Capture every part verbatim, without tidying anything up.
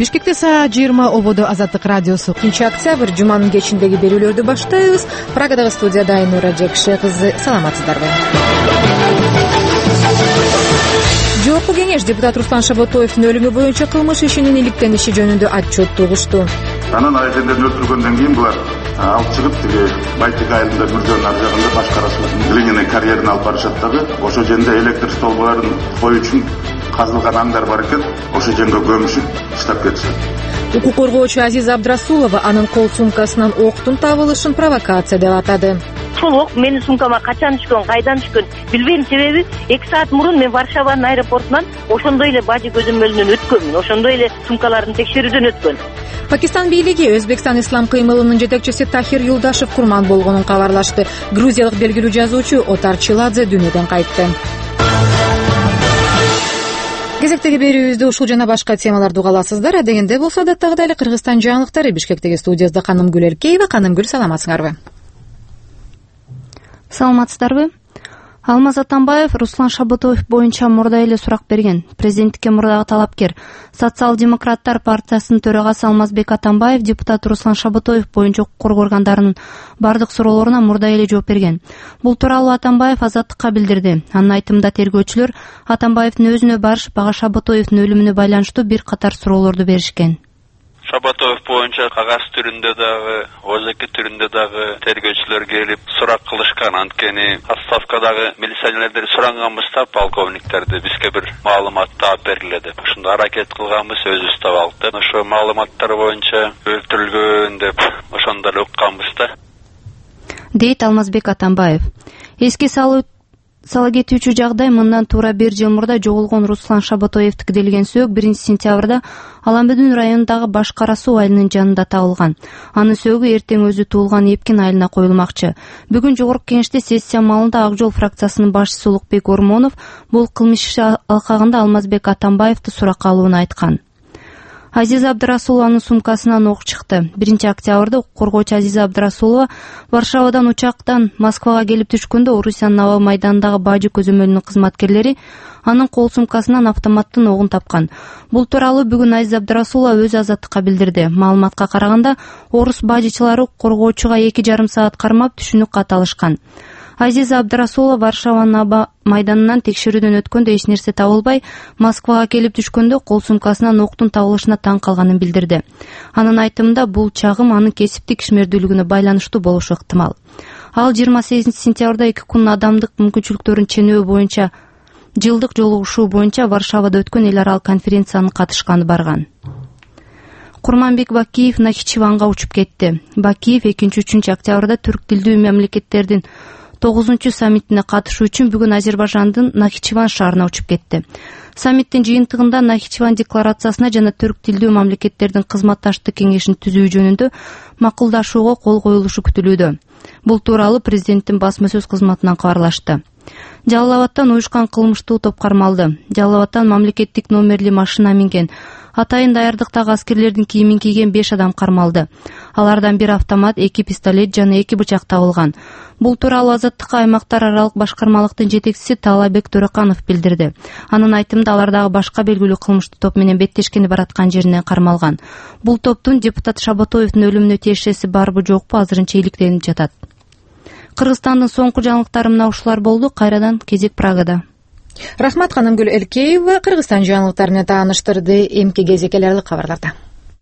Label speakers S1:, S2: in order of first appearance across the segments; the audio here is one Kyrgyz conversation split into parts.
S1: Бишкекте саат жыйырма ободо Азаттык радиосу. Экинчи октябрь жуманын кечиндеги берүүлөрдү баштайбыз. Прагадагы студияда Айнура Жекше кызы. Саламатсыздарбы? Жогорку кеңеш депутат Руслан Шаботоевдун өлүмү боюнча кылмыш ишинин иликтениши жөнүндө отчет тугушту.
S2: Анан айкендерин өлтүргөндөн кийин булар алып чыгып тиги Байтик айылында мырзанын ар жагында башкарасынын глиняный карьерин алып барышат дагы. Ошо жерде электр столбаларын коюу үчүн казылган аңдар бар экен. Ошо жерге көмүшүп таштап кетишет.
S1: Укук коргоочу Азиза Абдрасулова анын кол сумкасынан октун табылышын провокация деп атады.
S3: Ушул ок менин сумкама качан түшкөн, кайдан түшкөн билбейм. Себеби эки саат мурун мен Варшаванын аэропортунан ошондой эле бажы көзөмөлүнөн өткөнмүн. Ошондой эле сумкаларын текшерүүдөн өткөн.
S1: Пакистан бийлиги Өзбекстан ислам кыймылынын жетекчиси Тахир Юлдашев курман болгонун кабарлашты. Грузиялык белгилүү жазуучу Отар Чиладзе дүйнөдөн кайтты. Кезектеги берүүбүздө ушул жана башка темаларды угаласыздар. Адегенде болсо адаттагыдай эле Кыргызстан жаңылыктары. Бишкектеги студиябызда Канымгүл Эркеева. Канымгүл, саламатсыңарбы?
S4: Саламатсыздарбы? Алмаз Атамбаев Руслан Шаботоев боюнча мурда эле сурак берген. Президенттикке мурдагы талапкер Социал-демократтар партиясынын төрагасы Алмазбек Атамбаев депутат Руслан Шаботоев боюнча укук коргоо органдарынын бардык суроолоруна мурда эле жооп берген. Бул тууралуу Атамбаев Азаттыкка билдирди. Анын айтымында тергөөчүлөр Атамбаевдин өзүнө барышып, ага Шаботоевдун өлүмүнө байланыштуу бир катар суроолорду беришкен.
S5: Шаботоев боюнча кагаз түрүндө дагы, озеки түрүндө дагы тергөөчүлөр келип сурак кылышкан. Анткени отставкадагы милиционерлер суранганбызда полковниктерди бизге бир маалымат таап бергиле деп. Ошондо аракет кылганбыз, өзүбүз таап алдык. Ошо маалыматтар боюнча өлтүрүлгөн деп ошондо эле укканбыз да.
S4: Дейт Алмазбек Атамбаев. Эске салуу Сала кетүүчү жагдай мындан туура бир жыл мурда жоголгон Руслан Шаботоевдики делген сөөгү биринчи сентябрда Аламбөдүн районундагы Башкара суу айылынын жанында табылган. Анын сөөгү эртең өзү туулган Эпкин айылына коюлмакчы. Бүгүн жогорку кеңеште сессия маалында Ак Жол фракциясынын башчысы Улукбек Ормонов бул кылмыш иши алкагында Алмазбек Атамбаевди суракка алууну айткан. Азиза Абдрасулованын сумкасынан ок чыкты. биринчи октябрда укук коргоочу Азиза Абдрасулова Варшавадан учактан Москвага келип түшкөндө Орусиянын аба майданындагы бажы көзөмөлүнүн кызматкерлери анын кол сумкасынан автоматтын огун тапкан. Бул тууралуу бүгүн Азиза Абдрасулова өз Азаттыкка билдирди. Маалыматка караганда, орус бажычылары коргоочуга эки жарым саат кармап түшүнүк кат алышкан. Азиза Абдрасулова Варшаванын аба майданынан текшерүүдөн өткөндө эч нерсе табылбай, Москвага келип түшкөндө кол сумкасынан октун табылышына таң калганын билдирди. Анын айтымында бул чагым анын кесиптик ишмердүүлүгүнө байланыштуу болушу ыктымал. Ал жыйырма сегизинчи сентябрда эки күн адамдык мүмкүнчүлүктөрүн ченөө боюнча жылдык жолугушуу боюнча Варшавада өткөн эл аралык конференциянын катышканы барган. Курманбек Бакиев Нахичеванга учуп кетти. Бакиев экинчи үчүнчү октябрда түрк тилдүү мамлекеттердин тогузунчу саммитине катышуу үчүн бүгүн Азербайжандын Нахичеван шаарына учуп кетти. Саммиттин жыйынтыгында Нахичеван декларациясына жана түрк тилдүү мамлекеттердин кызматташтык кеңешин түзүү жөнүндө макулдашууга кол коюлушу күтүлүүдө. Бул тууралуу президенттин басма сөз кызматынан кабарлашты. Жалал Абадтан уюшкан кылмыштуу топ кармалды. Жалал Абадтан мамлекеттик номерли машина минген. Атайын даярдыктагы аскерлердин кийимин кийген беш адам кармалды. Алардан бир автомат, эки пистолет жана эки бычак табылган. Бул тууралуу Азаттыкка аймактар аралык башкармалыктын жетекчиси Талабек Төрөканов билдирди. Анын айтымында алардагы башка белгилүү кылмыштуу топ менен беттешкени бараткан жеринен кармалган. Бул топтун депутат Шаботоевдун өлүмүнө тиешеси барбы жокпу азырынча иликтенип жатат. Кыргызстандын соңку жаңылыктары мына ушулар болду. Кайрадан кезек Прагада.
S1: Рахмат, Канымгүл Эркеева Кыргызстан жаңылыктары менен тааныштырды. Эмки кезек эл аралык кабарларда.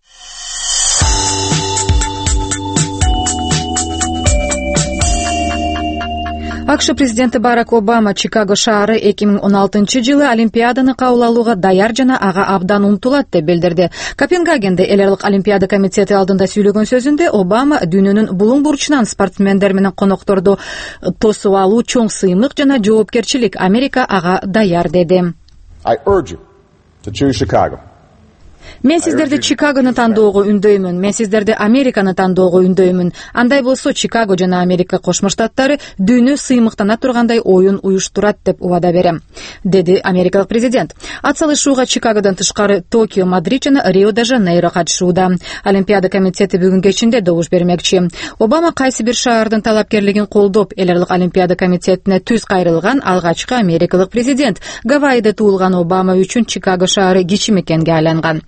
S1: АКШ президенти Барак Обама Чикаго шаары эки миң он алтынчы жылы Олимпиаданы кабыл алууга даяр жана ага абдан умтулат деп билдирди. Копенгагенде эл аралык Олимпиада комитети алдында сүйлөгөн сөзүндө Обама дүйнөнүн булуң бурчунан спортсмендер менен конокторду тосуп алуу чоң сыймык жана жоопкерчилик. Америка ага даяр деди.
S6: I urge you to choose Chicago.
S1: Мен сиздерди Чикагону тандоого үндөймүн. Мен сиздерди Американы тандоого үндөймүн. Андай болсо Чикаго жана Америка Кошмо Штаттары дүйнө сыймыктана тургандай оюн уюштурат деп убада берем, деди америкалык президент. Атсалышууга Чикагодон тышкары Токио, Мадрид жана Рио-де-Жанейро катышууда. Олимпиада комитети бүгүн кечинде добуш бермекчи. Обама кайсы бир шаардын талапкерлигин колдоп, эл аралык Олимпиада комитетине түз кайрылган алгачкы америкалык президент. Гавайиде туулган Обама үчүн Чикаго шаары кичи мекенге айланган.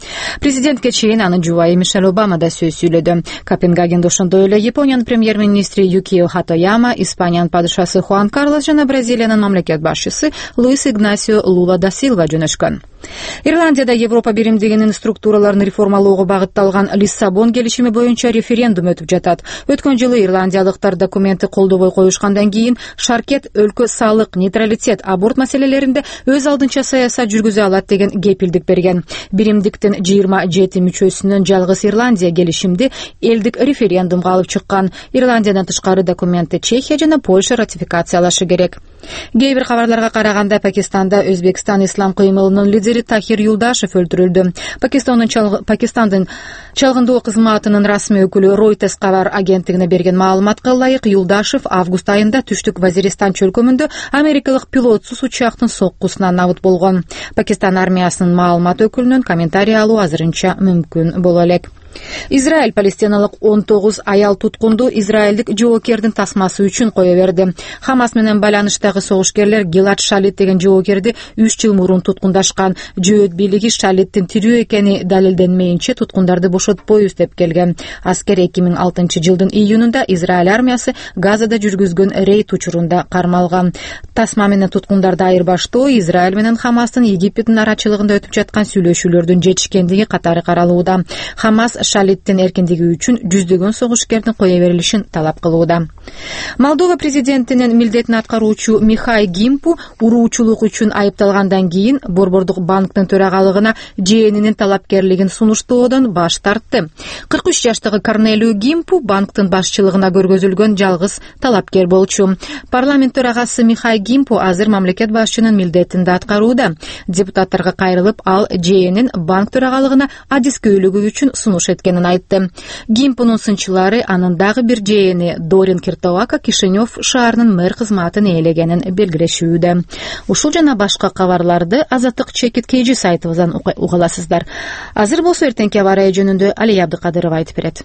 S1: Президентке чейин анын жубайы Мишель Обама да сөз сүйлөдү. Копенгагенде ошондой эле Япониянын премьер-министри Юкио Хатояма, Испаниянын падышасы Хуан Карлос жана Бразилиянын мамлекет башчысы Луис Игнасио Лула да Силва жөнөшкөн. Ирландияда Европа биримдигинин структураларын реформалоого багытталган Лиссабон келишими боюнча референдум өтүп жатат. Өткөн жылы ирландиялыктар документти колдобой коюшкандан кийин Шаркет өлкө салык, нейтралитет, аборт маселелеринде өз алдынча саясат жүргүзө алат деген кепилдик берген. Биримдиктин жыйырма жети мүчөсүнөн жалгыз Ирландия келишимди элдик референдумга алып чыккан. Ирландиядан тышкары документти Чехия жана Польша ратификациялашы керек. Кээ бир кабарларга караганда Пакистанда Өзбекстан ислам кыймылынын лидери Тахир Юлдашев өлтүрүлдү. Пакистандын чал... Пакистандын чалгындоо кызматынын расмий өкүлү Reuters кабар агенттигине берген маалыматка ылайык, Юлдашев август айында түштүк Вазиристан чөлкөмүндө америкалык пилотсуз учактын соккусунан набыт болгон. Пакистан армиясынын маалымат өкүлүнөн комментарий алуу азырынча мүмкүн боло элек. Израиль палестиналык он тогуз аял туткунду израилдик жоокердин тасмасы үчүн кое берди. Хамас менен байланыштагы согушкерлер Гилад Шалит деген жоокерди үч жыл мурун туткундашкан. Жөөт бийлиги Шалиттин тирүү экени далилденмейинче туткундарды бошотпойбуз деп келген. Аскер эки миң алтынчы жылдын июнунда Израиль армиясы Газада жүргүзгөн рейд учурунда кармалган. Тасма менен туткундарды айырбаштоо Израиль менен Хамастын Египеттин арачылыгында өтүп жаткан сүйлөшүүлөрдүн жетишкендиги катары каралууда. Хамас Шалиттин эркиндиги үчүн жүздөгөн согушкердин кое берилишин талап кылууда. Молдова президентинин милдетин аткаруучу Михай Гимпу уруучулук үчүн айыпталгандан кийин Борбордук банктын төрагалыгына жээнинин талапкерлигин сунуштоодон баш тартты. кырк үч жаштагы Корнелио Гимпу банктын башчылыгына көргөзүлгөн жалгыз талапкер болчу. Парламент төрагасы Михай Гимпу азыр мамлекет башчынын милдетин да аткарууда. Депутаттарга кайрылып, ал жээнин банк төрагалыгына адискөйлүгү үчүн сунуш эткенин айтты. Гимпунун сынчылары анын дагы бир жээни Дорин Киртовака Кишинев шаарынын мэр кызматын ээлегенин белгилешүүдө. Ушул жана башка кабарларды Азаттык чекит кей сайтыбыздан уга аласыздар. Азыр болсо эртеңки аба ырайы жөнүндө Алия Абдыкадырова айтып берет.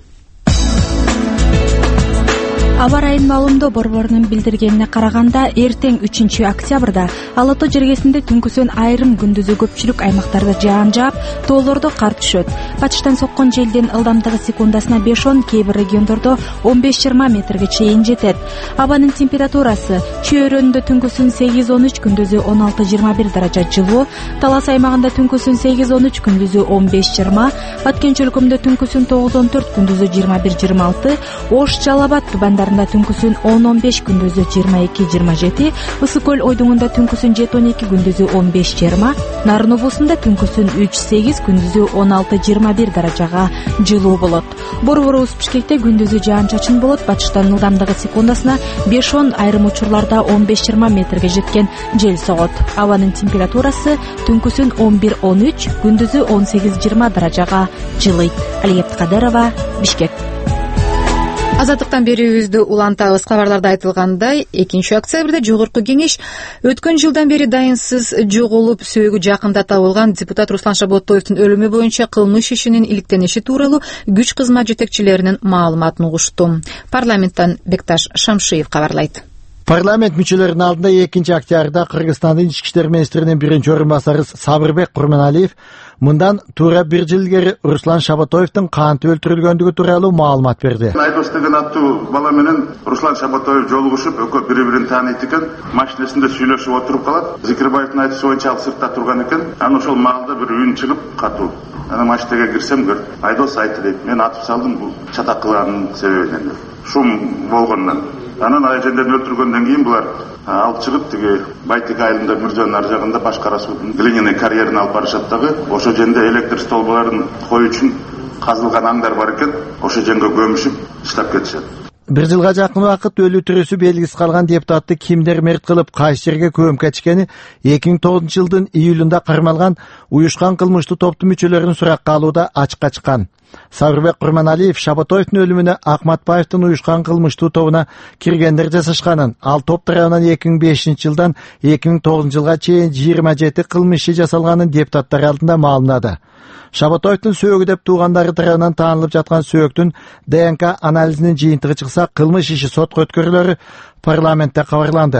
S7: Аба ырайынын маалымдоо борборунун билдиргенине караганда, эртең үчүнчү октябрда Ала Тоо жергесинде түнкүсүн айрым күндүзү көпчүлүк аймактарда жаан жаап, тоолордо кар түшөт. Батыштан соккон желдин ылдамдыгы секундасына беш он, кээ бир региондордо он беш жыйырма метрге чейин жетет. Абанын температурасы Чөйрөндө түнкүсүн сегиз он үч, күндүзү он алты жыйырма бир даража жылуу, Талас аймагында түнкүсүн сегиз он үч, күндүзү он беш жыйырма, Баткен чөлкөмүндө түнкүсүн тогуз он төрт, күндүзү жыйырма бир жыйырма алты, Ош, Жалал Абад тубандарында түнкүсүн он он беш, күндүзү жыйырма эки жыйырма жети, Ысык көл ойдуңунда түнкүсүн жети он эки, күндүзү он беш жыйырма, Нарын облусунда түнкүсүн үч сегиз, күндүзү он алты жыйырма бир даражага жылуу болот. Борборубуз Бишкекте күндүзү жаан-чачын болот. Батыштан ылдамдыгы секундасына беш он, айрым учурларда он беш жыйырма метрге жеткен жел согот. Абанын температурасы түнкүсүн он бир он үч, күндүзү он сегиз жыйырма даражага жылыйт. Алия Абдыкадырова, Бишкек.
S1: Азаттыктан берүүбүздү улантабыз. Кабарларда айтылгандай, экинчи октябрда жогорку кеңеш өткөн жылдан бери дайынсыз жоголуп, сөөгү жакында табылган депутат Руслан Шаботоевдун өлүмү боюнча кылмыш ишинин иликтениши тууралуу күч кызмат жетекчилеринин маалыматын угушту. Парламенттен Бекташ Шамшиев кабарлайт.
S8: Парламент мүчөлөрүнүн алдында экинчи октябрда Кыргызстандын ички иштер министринин биринчи орун басары Сабырбек Курманалиев мындан туура бир жыл илгери Руслан Шаботоевдун кантип өлтүрүлгөндүгү тууралуу маалымат берди.
S2: Айдос деген аттуу бала менен Руслан Шаботоев жолугушуп, экөө бири-бирин тааныйт экен, машинесинде сүйлөшүп отуруп калат. Зикирбаевдин айтышы боюнча ал сыртта турган экен. Анан ошол маалда бир үн чыгып катуу. Анан машинеге кирсем, көрдүм. Айдос айтты дейт. Мен атып салдым бул чатак кылганын себебинен. Шум болгондон. Анан айжендерин өлтүргөндөн кийин булар алып чыгып тиги Байтик айылында Мүрзөнүн ар жагында башкарасы глиняный карьерин алып барышат дагы. Ошо жерде электр столбаларын коюу үчүн казылган аңдар бар экен. Ошо жерге көмүшүп таштап кетишет.
S8: Бир жылга жакын убакыт өлүү тирүүсү белгисиз калган депутатты кимдер мерт кылып, кайсы жерге көмүп кетишкени эки миң тогузунчу жылдын июлунда кармалган уюшкан кылмыштуу топтун мүчөлөрүн суракка алууда ачыкка чыккан. Сабырбек Курманалиев Шаботоевдун өлүмүнө Акматбаевдин уюшкан кылмыштуу тобуна киргендер жасашканын, ал топ тарабынан эки миң бешинчи жылдан эки миң тогузунчу жылга чейин жыйырма жети кылмыш иши жасалганын депутаттар алдында маалымдады. Шаботоевдун сөөгү деп туугандары тарабынан таанылып жаткан сөөгүн Д Н К анализинин жыйынтыгы чыкса, кылмыш иши сотко өткөрүлөрү парламентте кабарланды.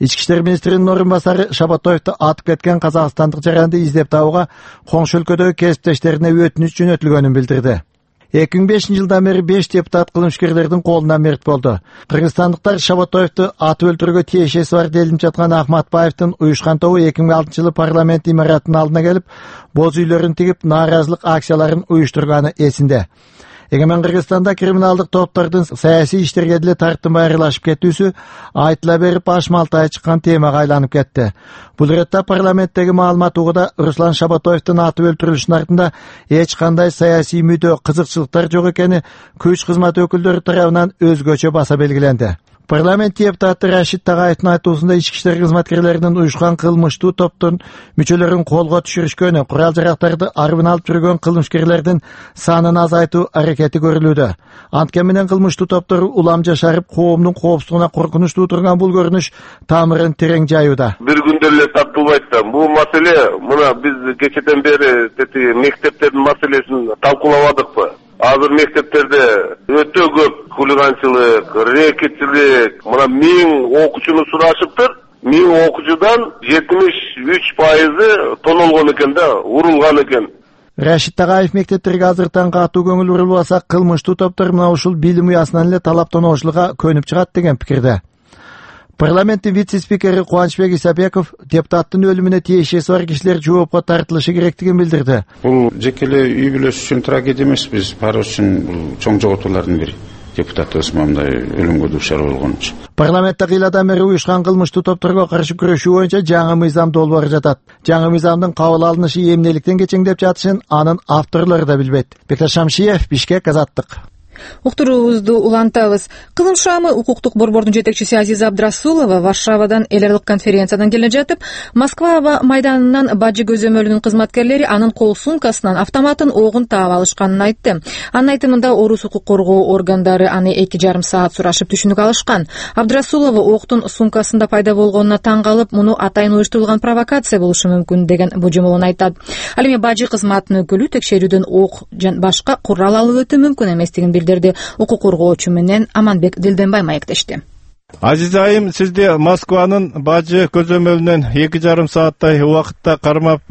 S8: Ички иштер министринин орун басары Шабатоевду атып кеткен казакстандык жаранды издеп табууга коңшу өлкөдөгү кесиптештерине өтүнүч жөнөтүлгөнүн билдирди. эки миң бешинчи жылдан бери беш депутат кылмышкерлердин колунан мерт болду. Кыргызстандыктар Шабатоевду атып өлтүрүүгө тиешеси бар делинип жаткан Ахматбаевдин уюшкан тобу эки миң алтынчы жылы парламент имаратынын алдына келип, боз үйлөрүн тигип, нааразылык акцияларын уюштурганы эсинде. Эгемен Кыргызстанда криминалдык топтордун саясий иштерге деле тартынбай аралашып кетүүсү айтыла берип ашмалтай чыккан темага айланып кетти. Бул иретте парламенттеги маалымат угуда Руслан Шабатоевдун атып өлтүрүлүшүнүн артында эч кандай саясий мүдө, кызыкчылыктар жок экени күч кызмат өкүлдөрү тарабынан өзгөчө баса белгиленди. Парламент депутаты Рашид Тагаевдин айтуусунда ички иштер кызматкерлеринин уюшкан кылмыштуу топтун мүчөлөрүн колго түшүрүшкөнү, курал жарактарды арбын алып жүргөн кылмышкерлердин санын азайтуу аракети көрүлүүдө. Анткени менен кылмыштуу топтор улам жашарып, коомдун коопсуздугуна коркунуч туудурган бул көрүнүш тамырын терең жаюуда.
S9: Бир күндө эле тартылбайт да. Бул маселе мына биз кечеден бери тети мектептердин маселесин талкуулабадыкпы? Азыр мектептерде өтө көп хулиганчылык, рэкетчилик, мына миң окуучуну сурашыптыр. Миң окуучудан жетимиш үч пайызы тонолгон экен да, урулган экен.
S8: Рашид Тагаев мектептерге азыртан катуу көңүл бурулбаса, кылмыштуу топтор мына ушул билим уясынан эле талап тоноочулукка көнүп чыгат деген пикирде. Парламенттин вице-спикери Кубанычбек Исабеков депутаттын өлүмүнө тиешеси бар кишилер жоопко тартылышы керектигин билдирди.
S10: Бул жеке эле үй бүлөсү үчүн трагедия эмес, биз баарыбыз үчүн бул чоң жоготуулардын бири. Депутат Османдай өлүмгө дуушар болгон үчүн.
S8: Парламентте кыйладан бери уюшкан кылмыштуу топторго каршы күрөшүү боюнча жаңы мыйзам долбоору жатат. Жаңы мыйзамдын кабыл алынышы эмнеликтен кечеңдеп жатышын анын авторлору да билбейт. Бекташ Шамшиев, Бишкек, Азаттык.
S1: Уктуруубузду улантабыз. Кылым шамы укуктук борбордун жетекчиси Азиза Абдрасулова Варшавадан эл аралык конференциядан келе жатып, Москва майданынан бажы көзөмөлүнүн кызматкерлери анын кол сумкасынан автоматын огун таап алышканын айтты. Анын айтымында орус укук коргоо органдары аны эки жарым саат сурашып түшүнүк алышкан. Абдрасулова октун сумкасында пайда болгонуна таң калып, муну атайын уюштурулган провокация болушу мүмкүн деген божомолун айтат. Ал эми бажы кызматынын өкүлү текшерүүдөн ок жана башка курал алып өтүү мүмкүн эместигин билдирди. Укук коргоочу менен Аманбек Дилденбай маектешти.
S11: Азиза айым, сизди Москванын бажы көзөмөлүнөн эки жарым сааттай убакытта кармап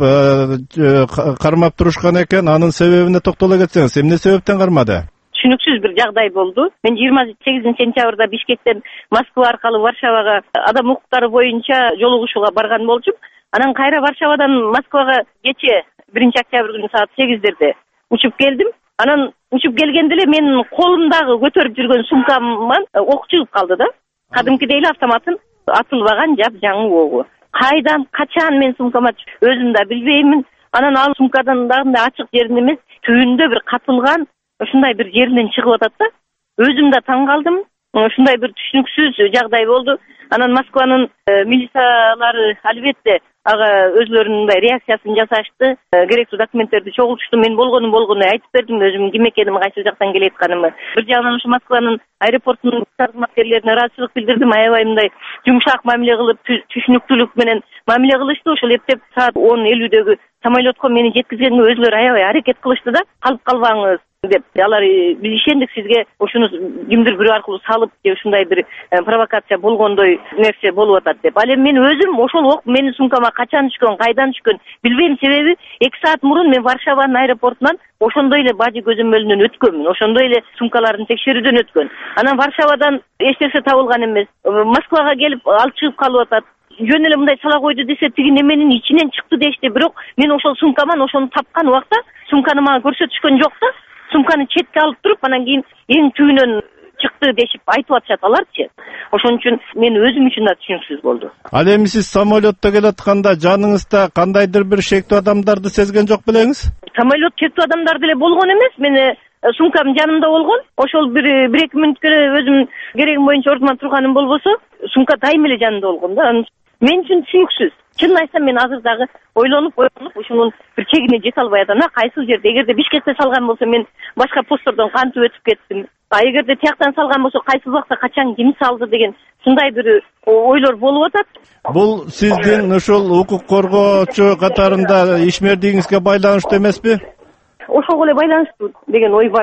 S11: кармап турушкан экен. Анын себебине токтоло кетсеңиз, эмне себептен кармады?
S3: Түшүнүксүз бир жагдай болду. Мен жыйырма сегизинчи сентябрда Бишкектен Москва аркылуу Варшавага адам укуктары боюнча жолугушууга барган болчумун. Анан кайра Варшавадан Москвага кече биринчи октябрь күнү саат сегиздерде учуп келдим. Анан учуп келгенде эле менин колумдагы көтөрүп жүргөн сумкаман ок чыгып калды да. Кадимкидей эле автоматын атылбаган жап-жаңы огу. Кайдан, качан мен сумкама өзүм да билбеймин. Анан ал сумкадан дагы ачык жерин эмес, түбүндө бир катылган ушундай бир жеринен чыгып атат да. Өзүм да таң калдым. Ушундай бир түшүнүксүз жагдай болду. Анан Москванын милициялары албетте ага өзлөрүнүн мындай реакциясын жасашты. Керектүү документтерди чогултушту. Мен болгону болгону айтып бердим, өзүм ким экеним, кайсы жактан келеатканымды. Бир жагынан ушу Москванын аэропортунун кызматкерлерине ыраазычылык билдирдим. Аябай мындай жумшак мамиле кылып, түшүнүктүүлүк менен мамиле кылышты. Ошол эптеп саат он элүүдөгү самолетко мени жеткизгенге өзлөрү аябай аракет кылышты да. Калып калбаңыз деп. Алар биз ишендик сизге ушуну кимдир бирөө аркылуу салып же ушундай бир провокация болгондой нерсе болуп атат деп. Ал эми мен өзүм ошол ок менин сумкама качан түшкөн, кайдан түшкөн билбейм. Себеби эки саат мурун мен Варшаванын аэропортунан ошондой эле бажы көзөмөлүнөн өткөнмүн. Ошондой эле сумкаларын текшерүүдөн өткөн. Анан Варшавадан эч нерсе табылган эмес. Москвага келип ал чыгып калып атат. Жөн эле мындай сала койду десе, тиги неменин ичинен чыкты дешти. Бирок мен ошол сумкаман ошону тапкан убакта сумканы мага көрсөтүшкөн жок да. Сумканы четке алып туруп, анан кийин эң түбүнөн чыкты дешип айтып атышат аларчы. Ошон үчүн мен өзүм үчүн да түшүнүксүз болду.
S11: Ал эми сиз самолетто келатканда жаныңызда кандайдыр бир шектүү адамдарды сезген жок белеңиз?
S3: Самолет шектүү адамдар деле болгон эмес. Мен сумкам жанымда болгон. Ошол бир бир эки мүнөткө өзүм керегим боюнча ордуман турганым болбосо, сумка дайым эле жанымда болгон да. Мен үчүн түшүнүксүз. Чын айтсам, мен азыр дагы ойлонуп, ойлонуп, ушунун бир чегине жете албай атам. Кайсы жерде, эгерде Бишкекте салган болсо, мен башка посттордон кантип өтүп кеттим. А эгерде тияктан салган болсо, кайсы убакта качан ким салды деген ушундай бир ойлор болуп атат.
S11: Бул сиздин ушул укук коргоочу катарында ишмердигиңизге байланыштуу эмеспи?
S3: Ошого эле байланыштуу деген ой бар да.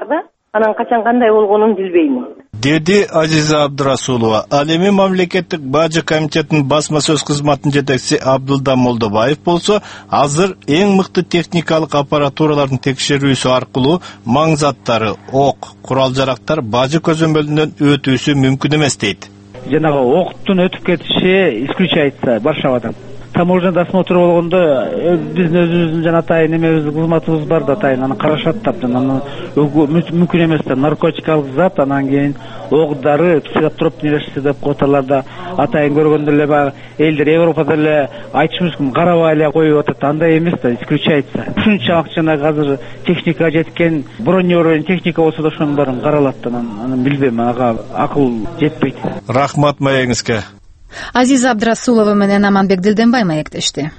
S3: анан качан кандай болгонун билбейм,
S11: деди Азиза Абдрасулова. Ал эми мамлекеттик бажы комитетинин басма сөз кызматынын жетекчиси Абдулда Молдобаев болсо, азыр эң мыкты техникалык аппаратуралардын текшерүүсү аркылуу маң заттары, ок, курал-жарактар бажы көзөмөлүнөн өтүүсү мүмкүн эмес дейт.
S12: Жанагы октун өтүп кетиши исключается Варшавадан. Таможня досмотр болгондо биздин өзүбүздүн жана атайын эмебиздин кызматыбыз бар да, атайын аны карашат да, анан мүмкүн эмес да, наркотикалык зат, анан кийин ок дары, психотроп нерсе деп коталарда атайын көргөндө эле баягы элдер Европада эле айтышы мүмкүн, карабай эле коюп атат, андай эмес да, исключается. Ушунча акчанагы азыр техника жеткен, бронирование техника болсо да ошонун баарын каралат, анан билбейм, ага акыл жетпейт.
S11: Рахмат маегиңизге.
S1: Азиза Абдрасулова менен Аманбек Дилденбай маектешти.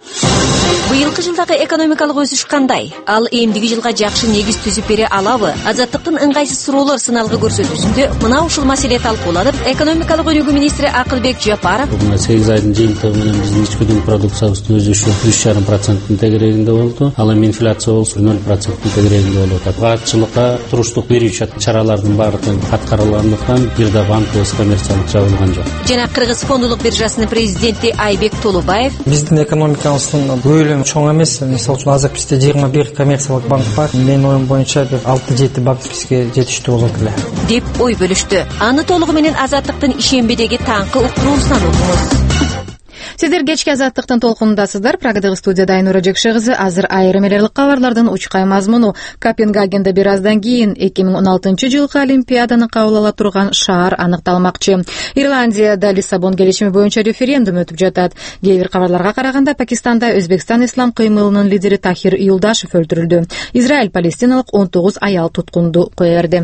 S13: Быйылкы жылдагы экономикалык өсүш кандай? Ал эмдиги жылга жакшы негиз түзүп бере алабы? Азаттыктын ыңгайсыз суроолор сыналгы көрсөтүүсүндө мына ушул маселе талкууланып, экономикалык өнүгүү министри Акылбек Жапаров
S14: сегиз айдын жыйынтыгы менен биздин ички өдүм продукциябыздын өсүшү үч жарым проценттин тегерегинде болду. Ал эми инфляция болсо нөл проценттин тегерегинде болуп атат. Катчылыкка туруштук берүүчү чаралардын баардыгы аткарылгандыктан бир да банкыбыз коммерциялык жабылган жок.
S13: Жана Кыргыз фондулук биржасынын президенти Айбек Толубаев
S15: биздин экономикабыздын бөлүмү чоң эмес. Мисалы үчүн азыр бизде жыйырма бир коммерциялык банк бар. Менин оюм боюнча бир алты жети банк бизге жетиштүү болот эле
S13: деп ой бөлүштү. Аны толугу менен Азаттыктын ишембедеги таңкы уктуруусунан угуңуз.
S1: Сиздер кечки Азаттыктын толкунундасыздар. Прагадагы студияда Айнура Жекше кызы. Азыр айрым элерлик кабарлардын учкай мазмуну. Копенгагенде бир аздан кийин эки миң он алтынчы жылкы Олимпиаданы кабыл ала турган шаар аныкталмакчы. Ирландияда Лиссабон келишими боюнча референдум өтүп жатат. Кээ бир кабарларга караганда Пакистанда Өзбекстан ислам кыймылынын лидери Тахир Юлдашев өлтүрүлдү. Израиль палестиналык он тогуз аял туткунду кое берди.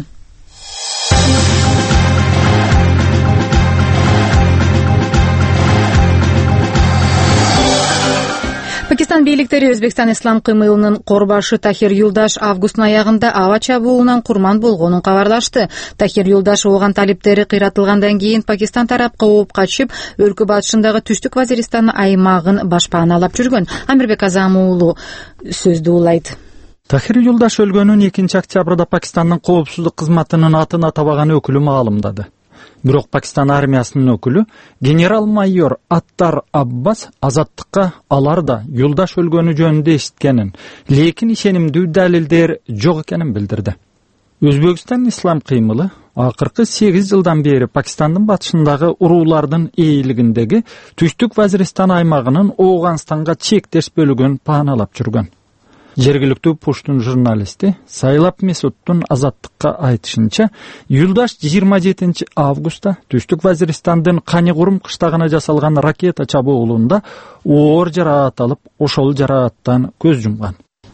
S1: Пакистан бийликтери Өзбекстан ислам кыймылынын корбашы Тахир Юлдаш августтун аягында аба чабуулунан курман болгонун кабарлашты. Тахир Юлдаш ооган талиптери кыйратылгандан кийин Пакистан тарапка ооп качып, өлкө батышындагы Түштүк Вазиристан аймагын башпааналап жүргөн. Амирбек Азам уулу сөздү улайт.
S16: Тахир Юлдаш өлгөнүн экинчи октябрда Пакистандын коопсуздук кызматынын атын атабаган өкүлү маалымдады. Бирок Пакистан армиясынын өкүлү генерал-майор Аттар Аббас Азаттыкка алар да Юлдаш өлгөнү жөнүндө эшиткенин, лекин ишенимдүү далилдер жок экенин билдирди. Өзбекстан ислам кыймылы акыркы сегиз жылдан бери Пакистандын батышындагы уруулардын ээлигиндеги Түштүк Вазиристан аймагынын Ооганстанга чектеш бөлүгүн пааналап жүргөн. Жергиликтүү Пуштун журналисти Сайлап Месуттун Азаттыкка айтышынча, Юлдаш жыйырма жетинчи августта Түштүк Вазиристандын Канигурум кыштагына жасалган ракета чабуулунда оор жараат алып, ошол жарааттан көз жумган.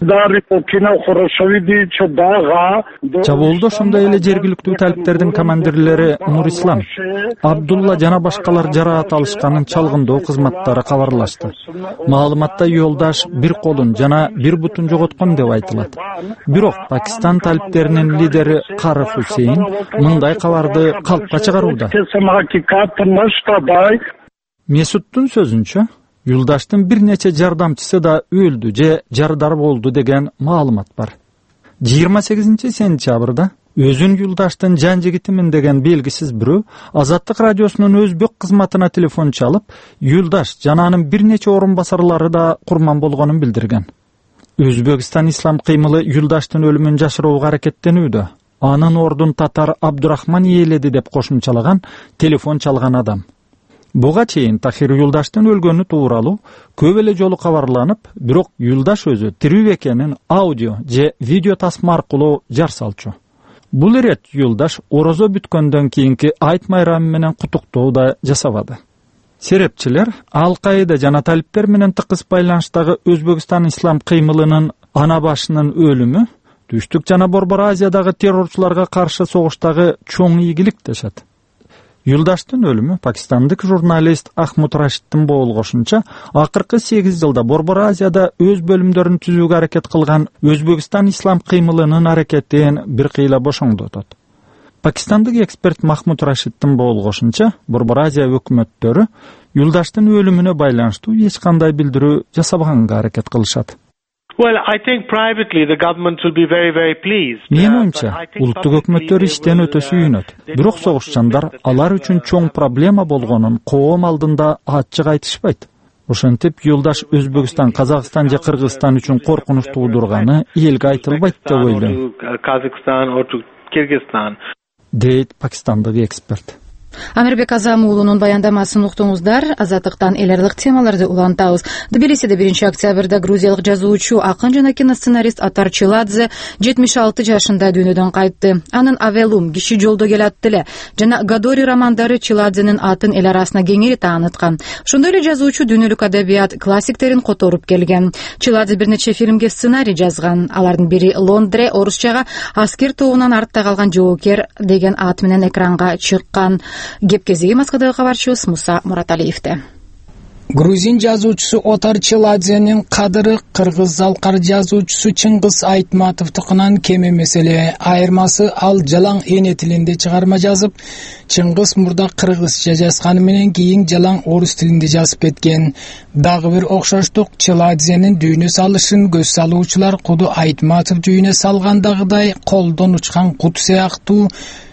S16: Чабуулда ошондой эле жергиликтүү талиптердин командирлери Нурислам, Абдулла жана башкалар жараат алышканын чалгындоо кызматтары кабарлашты. Маалыматта Юлдаш бир колун жана бир бутун жоготкон деп айтылат. Бирок Пакистан талиптеринин лидери Кариф Хусейн мындай кабарды калпка чыгарууда. Месуттун сөзүнчө, Юлдаштын бир нече жардамчысы да өлдү же жардар болду деген маалымат бар. жыйырма сегизинчи сентябрда өзүн Юлдаштын жан жигитимин деген белгисиз бирөө Азаттык радиосунун өзбек кызматына телефон чалып, Юлдаш жана анын бир нече орун басарлары да курман болгонун билдирген. Өзбекстан ислам кыймылы Юлдаштын өлүмүн жашырууга аракеттенүүдө. Анын ордун татар Абдурахман ээледи деп кошумчалаган телефон чалган адам. Буга чейин Тахир Юлдаштын өлгөнү тууралуу көп эле жолу кабарланып, бирок Юлдаш өзү тирүү экенин аудио же видео тасма аркылуу жар салчу. Бул ирет Юлдаш орозо бүткөндөн кийинки айт майрамы менен куттуктоо да жасабады. Серепчилер Ал-Каида жана талиптер менен тыкыз байланыштагы Өзбекстан ислам кыймылынын ана башынын өлүмү Түштүк жана Борбор Азиядагы террорчуларга каршы согуштагы чоң ийгилик дешет. Юлдаштын өлүмү пакистандык журналист Ахмуд Рашиддин боолгошунча, акыркы сегиз жылда Борбор Азияда өз бөлүмдөрүн түзүүгө аракет кылган Өзбекстан ислам кыймылынын аракетин бир кыйла бошоңдотот. Пакистандык эксперт Махмуд Рашиддин боолгошунча, Борбор Азия өкмөттөрү Юлдаштын өлүмүнө байланыштуу эч кандай билдирүү жасабаганга аракет кылышат. Менин оюмча, улуттук өкмөттөр иштен өтө сүйүнөт. Бирок согушчандар алар үчүн чоң проблема болгонун коом алдында ачык айтышпайт. Ошентип, Юлдаш Өзбекстан, Казакстан же Кыргызстан үчүн коркунуч туудурганы элге айтылбайт деп ойлойм. Дейт пакистандык эксперт.
S1: Амирбек Азам уулунун баяндамасын уктуңуздар. Азаттыктан эл аралык темаларды улантабыз. Тбилисиде биринчи октябрда грузиялык жазуучу, акын жана киносценарист Атар Челадзе жетимиш алты жашында дүйнөдөн кайтты. Анын Авелум, Киши жолдо келат эле жана Гадори романдары Челадзенин атын эл арасына кеңири тааныткан. Ошондой эле жазуучу дүйнөлүк адабият классиктерин которуп келген. Челадзе бир нече фильмге сценарий жазган. Алардын бири Лондре, орусчага Аскер тобунан артта калган жоокер деген ат менен экранга чыккан. Геп кезеги Москвадагы кабарчыбыз Муса Мураталиевде.
S17: Грузин жазуучусу Отар Челадзенин кадыры кыргыз залкар жазуучусу Чыңгыз Айтматовдукунан кем эмес эле. Айырмасы ал жалаң эне тилинде чыгарма жазып, Чыңгыз мурда кыргызча жазганы менен кийин жалаң орус тилинде жазып кеткен. Дагы бир окшоштук Челадзенин дүйнө салышын көз салуучулар Куду Айтматов дүйнө салгандагыдай колдон учкан кут сыяктуу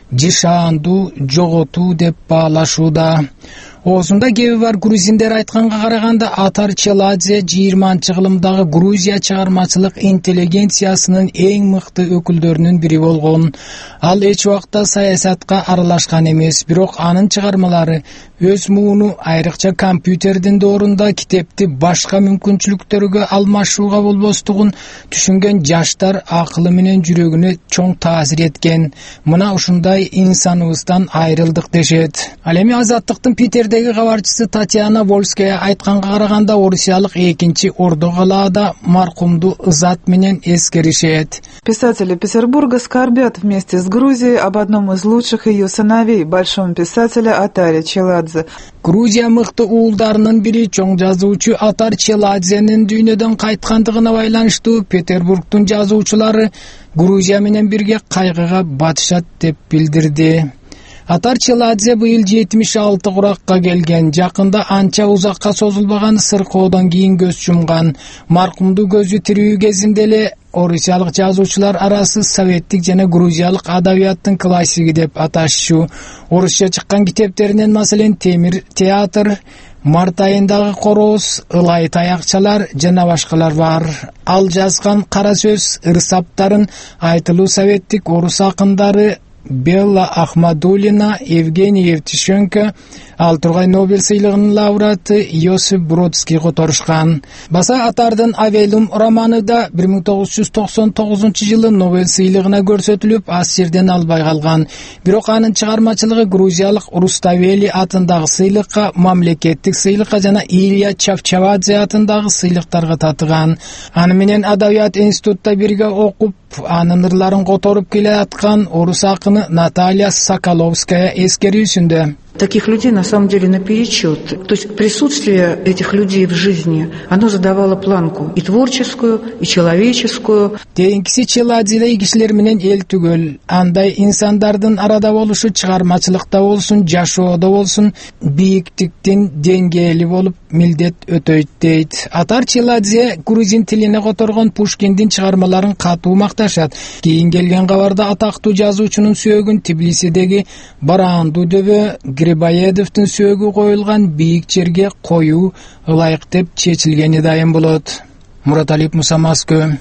S17: жишаанду жоготуу деп баалашууда. Оозунда кеби бар грузиндер айтканга караганда Атар Челадзе жыйырманчы кылымдагы Грузия чыгармачылык интеллигенциясынын эң мыкты өкүлдөрүнүн бири болгон. Ал эч убакта саясатка аралашкан эмес, бирок анын чыгармалары өз мууну, айрыкча компьютердин доорунда китепти башка мүмкүнчүлүктөргө алмашууга болбостугун түшүнгөн жаштар акылы менен жүрөгүнө чоң таасир эткен. Мына ушундай инсаныбыздан айрылдык дешет. Ал эми Азаттыктын Питердеги кабарчысы Татьяна Вольская айтканга караганда орусиялык экинчи Ордо калаада маркумду ызат менен эскеришет.
S18: Писатели Петербурга скорбят вместе с Грузией об одном из лучших ее сыновей, большом писателе Атаре Челадзе.
S17: Грузия мыкты уулдарынын бири чоң жазуучу Атар Челадзенин дүйнөдөн кайткандыгына байланыштуу Петербургдун жазуучулары Грузия менен бирге кайгыга батышат деп билдирди. Атар Челадзе быйыл жетимиш алты куракка келген. Жакында анча узакка созулбаган сыркоодон кийин көз жумган. Маркумду көзү тирүү кезинде эле орусиялык жазуучулар арасы советтик жана грузиялык адабияттын классиги деп аташчу. Орусча чыккан китептеринен маселен Темир театр, март айындагы Короз, Ылай таякчалар жана башкалар бар. Ал жазган кара сөз ырсаптарын айтылуу советтик орус акындары Белла Ахмадулина, Евгений Евтушенко, ал тургай Нобель сыйлыгынын лауреаты Йосиф Бродский которушкан. Баса Атардын Авелум романы да бир миң тогуз жүз токсон тогузунчу жылы Нобель сыйлыгына көрсөтүлүп, аз жерден албай калган. Бирок анын чыгармачылыгы грузиялык Руставели атындагы сыйлыкка, мамлекеттик сыйлыкка жана Илья Чавчавадзе атындагы сыйлыктарга татыган. Аны менен Адабият институтта бирге окуп, анын ырларын которуп келе аткан орус акыны Наталья Соколовская эскерүүсүндө.
S18: Таких людей на самом деле наперечет. То есть присутствие этих людей в жизни, оно задавало планку и творческую, и человеческую.
S17: Теңкиси Челадзе кишилер менен эл түгөл. Андай инсандардын арада болушу чыгармачылыкта болсун, жашоодо болсун, бийиктиктин деңгээли болуп милдет өтөйт дейт. Атар Челадзе грузин тилине которгон Пушкиндин чыгармаларын катуу макташат. Кийин келген кабарда атактуу жазуучунун сөөгүн Тбилисидеги Бараанду дөбө Грибоедовдун сөөгү коюлган бийик жерге коюу ылайык деп чечилгени дайым болот. Мураталиев, Муса, Москва.